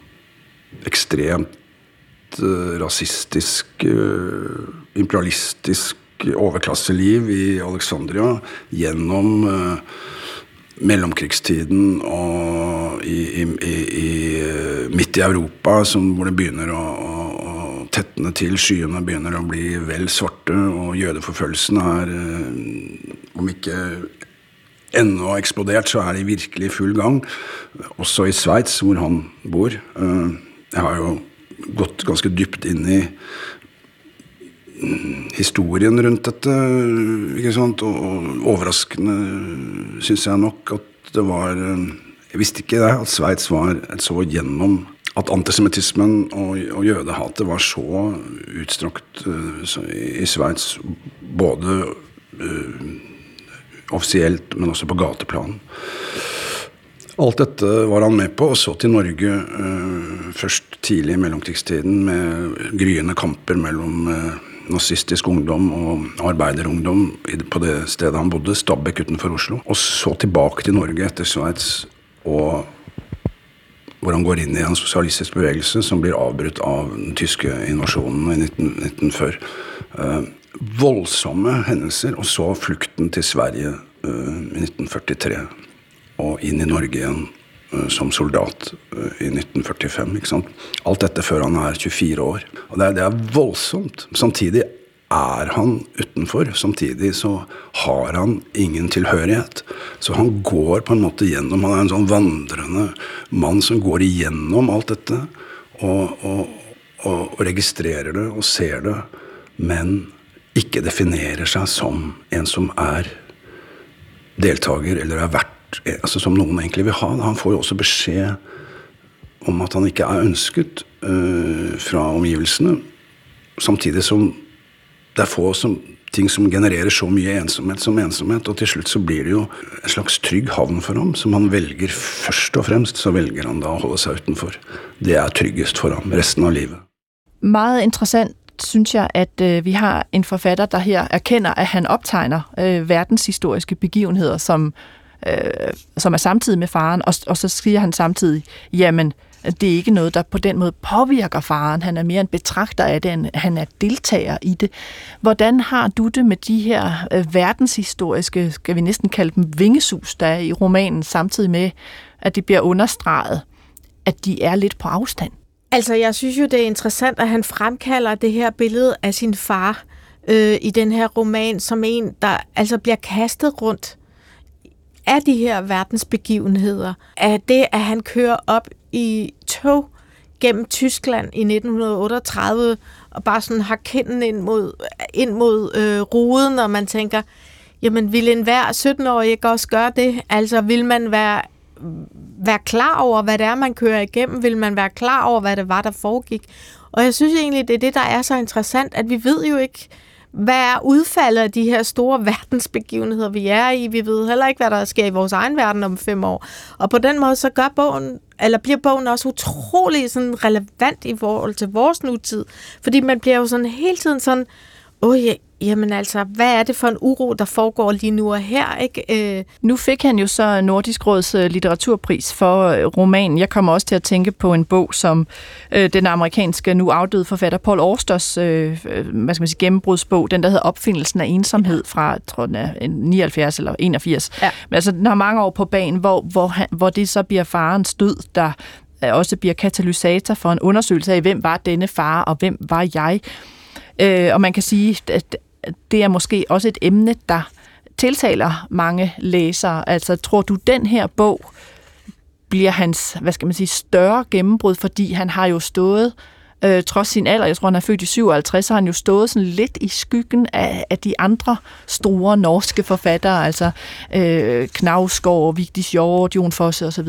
ekstremt øh, rasistisk, øh, imperialistisk overklasseliv i Alexandria, gjennom øh, mellomkrigstiden og i, i, i, i, midt i Europa, som, hvor det begynner å, å tettene til, skyene begynner å bli vel svarte, og jødeforfølgelsen er, om ikke ennå har eksplodert, så er det virkelig i full gang. Også i Schweiz, hvor han bor. Jeg har jo gått ganske dypt inn i historien rundt dette, ikke sant? Og overraskende synes jeg nok at det var, jeg visste ikke det, at Schweiz var et så gjennom, at antisemitismen og, og jødehatet var så utstrakt uh, så i Schweiz, både uh, offisielt, men også på gateplan. Alt dette var han med på, og så til Norge uh, først tidlig i mellomkrigstiden med gryende kamper mellom uh, nazistisk ungdom og arbeiderungdom på det stedet han bodde, Stabekk utenfor Oslo. Og så tilbake til Norge etter Schweiz, og hvor han går inn i en sosialistisk bevegelse som blir avbrutt av den tyske invasjonen i nitten nittenfyrre. Uh, voldsomme hendelser, og så flukten til Sverige uh, i nitten førtitre, og inn i Norge igjen uh, som soldat uh, i nitten førtifem, ikke sant? Alt dette før han er tjuefire år. Og det er, det er voldsomt. Samtidig er han utenfor, samtidig så har han ingen tilhørighet. Så han går på en måte gjennom, han er en sånn vandrende mann som går igjennom alt dette, og, og, og, og registrerer det og ser det, men ikke definerer seg som en som er deltager, eller er vært, altså som noen egentlig vil ha. Han får jo også beskjed om at han ikke er ønsket uh, fra omgivelsene, samtidig som det er få som, ting som genererer så mye ensomhet som ensomhet, og til slutt så blir det jo en slags trygg havn for ham, som han velger først og fremst, så velger han da å holde seg utenfor. Det er tryggest for ham resten av livet. Meget interessant, synes jeg, at øh, vi har en forfatter, der her erkender, at han optegner øh, verdenshistoriske begivenheder, som, øh, som er samtidig med faren, og, og så skriver han samtidig, jamen, det er ikke noget, der på den måde påvirker faren. Han er mere en betragter af det, end han er deltager i det. Hvordan har du det med de her øh, verdenshistoriske, skal vi næsten kalde dem vingesus, der er i romanen, samtidig med, at det bliver understreget, at de er lidt på afstand? Altså, jeg synes jo, det er interessant, at han fremkalder det her billede af sin far øh, i den her roman, som en, der altså bliver kastet rundt af de her verdensbegivenheder. Af det, at han kører op i tog gennem Tyskland i nitten otteogtredive og bare sådan har kinden ind mod, ind mod øh, ruden, og man tænker, jamen vil enhver sytten-årig ikke også gøre det? Altså vil man være, være klar over, hvad det er, man kører igennem? Vil man være klar over, hvad det var, der foregik? Og jeg synes egentlig, det er det, der er så interessant, at vi ved jo ikke, hvad er udfaldet af de her store verdensbegivenheder, vi er i? Vi ved heller ikke, hvad der sker i vores egen verden om fem år. Og på den måde, så gør bogen, eller bliver bogen også utrolig sådan relevant i forhold til vores nutid. Fordi man bliver jo sådan hele tiden sådan, åh, ja, jamen altså, hvad er det for en uro, der foregår lige nu og her, ikke? Øh. Nu fik han jo så Nordisk Råds litteraturpris for romanen. Jeg kommer også til at tænke på en bog, som øh, den amerikanske, nu afdøde forfatter Paul Austers, øh, hvad skal man sige, gennembrudsbog, den der hedder Opfindelsen af ensomhed fra, jeg tror den er nioghalvfjerds eller enogfirs. Ja. Men altså, den har mange år på banen, hvor, hvor, han, hvor det så bliver farens død, der også bliver katalysator for en undersøgelse af, hvem var denne far, og hvem var jeg. Øh, og man kan sige, at det er måske også et emne, der tiltaler mange læsere. Altså, tror du, den her bog bliver hans, hvad skal man sige, større gennembrud, fordi han har jo stået, øh, trods sin alder, jeg tror, han er født i syvoghalvtreds, så har han jo stået sådan lidt i skyggen af, af de andre store norske forfattere, altså øh, Knausgård, Vigdis Hjorth, Jon Fosse osv.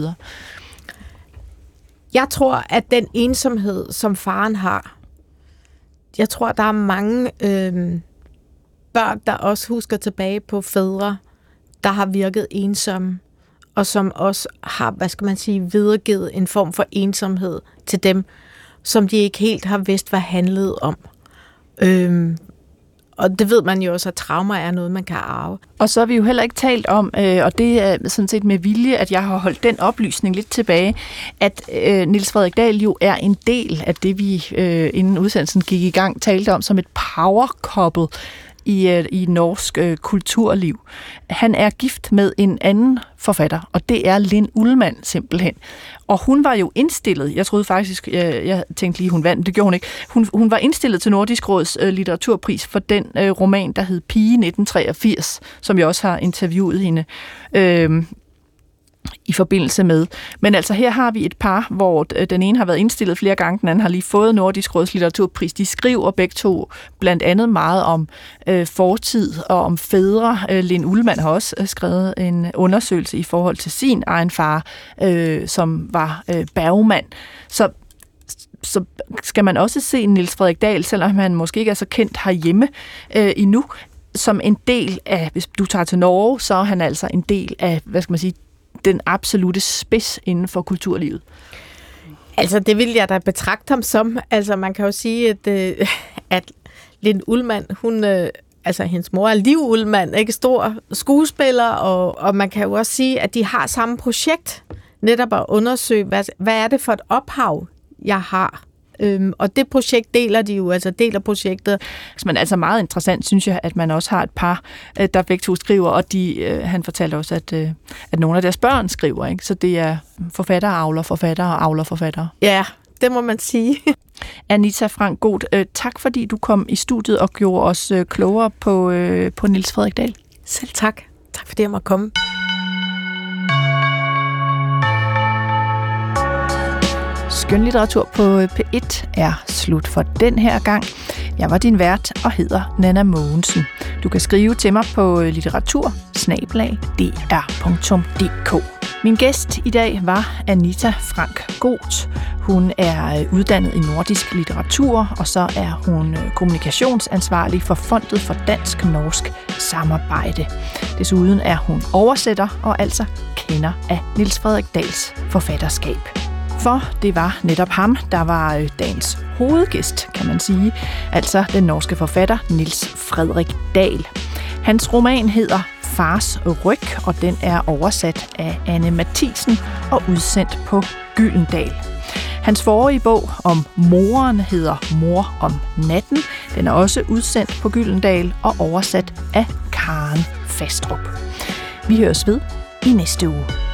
Jeg tror, at den ensomhed, som faren har, jeg tror, der er mange øh, børn, der også husker tilbage på fædre, der har virket ensomme, og som også har, hvad skal man sige, videregivet en form for ensomhed til dem, som de ikke helt har vidst, hvad handlede om. Øh, Og det ved man jo også, at traumer er noget, man kan arve. Og så har vi jo heller ikke talt om, øh, og det er sådan set med vilje, at jeg har holdt den oplysning lidt tilbage, at øh, Niels Frederik Dahl jo er en del af det, vi øh, inden udsendelsen gik i gang, talte om som et power couple i, i norsk øh, kulturliv. Han er gift med en anden forfatter, og det er Linn Ullmann simpelthen. Og hun var jo indstillet, jeg troede faktisk, jeg, jeg tænkte lige, hun vandt, men det gjorde hun ikke. Hun, hun var indstillet til Nordisk Råds øh, litteraturpris for den øh, roman, der hed Pige nitten treogfirs, som jeg også har interviewet hende øh, i forbindelse med. Men altså her har vi et par, hvor den ene har været indstillet flere gange, den anden har lige fået Nordisk Råds litteraturpris. De skriver begge to blandt andet meget om øh, fortid og om fædre. Øh, Linn Ullmann har også skrevet en undersøgelse i forhold til sin egen far, øh, som var øh, bergmand. Så så skal man også se Niels Frederik Dahl, selvom han måske ikke er så kendt herhjemme øh, endnu, som en del af, hvis du tager til Norge, så er han altså en del af, hvad skal man sige, den absolute spids inden for kulturlivet. Altså, det vil jeg da betragte ham som. Altså, man kan jo sige, at, at Linn Ullmann, hun, altså hendes mor er Liv Ullmann, ikke, stor skuespiller, og, og man kan jo også sige, at de har samme projekt, netop at undersøge, hvad, hvad er det for et ophav, jeg har. Øhm, og det projekt deler de jo, altså deler projektet. Men altså meget interessant, synes jeg, at man også har et par, der begge to skriver, og de, øh, han fortalte også, at, øh, at nogle af deres børn skriver, ikke? Så det er forfattere, avler, forfattere og avler, forfattere. Ja, det må man sige. Anita Frank Goth, øh, tak fordi du kom i studiet og gjorde os øh, klogere på, øh, på Niels Frederik Dahl. Selv tak. Tak fordi jeg måtte komme. Skønlitteratur på P et er slut for den her gang. Jeg var din vært og hedder Nanna Mogensen. Du kan skrive til mig på litteratur snabel-a d r punktum d k. Min gæst i dag var Anita Frank Goth. Hun er uddannet i nordisk litteratur, og så er hun kommunikationsansvarlig for Fondet for Dansk-Norsk Samarbejde. Desuden er hun oversætter og altså kender af Niels Frederik Dahls forfatterskab. For det var netop ham, der var dagens hovedgæst, kan man sige, altså den norske forfatter Niels Frederik Dahl. Hans roman hedder Fars ryg, og den er oversat af Anne Mathisen og udsendt på Gyldendal. Hans forrige bog om moren hedder Mor om natten. Den er også udsendt på Gyldendal og oversat af Karen Fastrup. Vi høres ved i næste uge.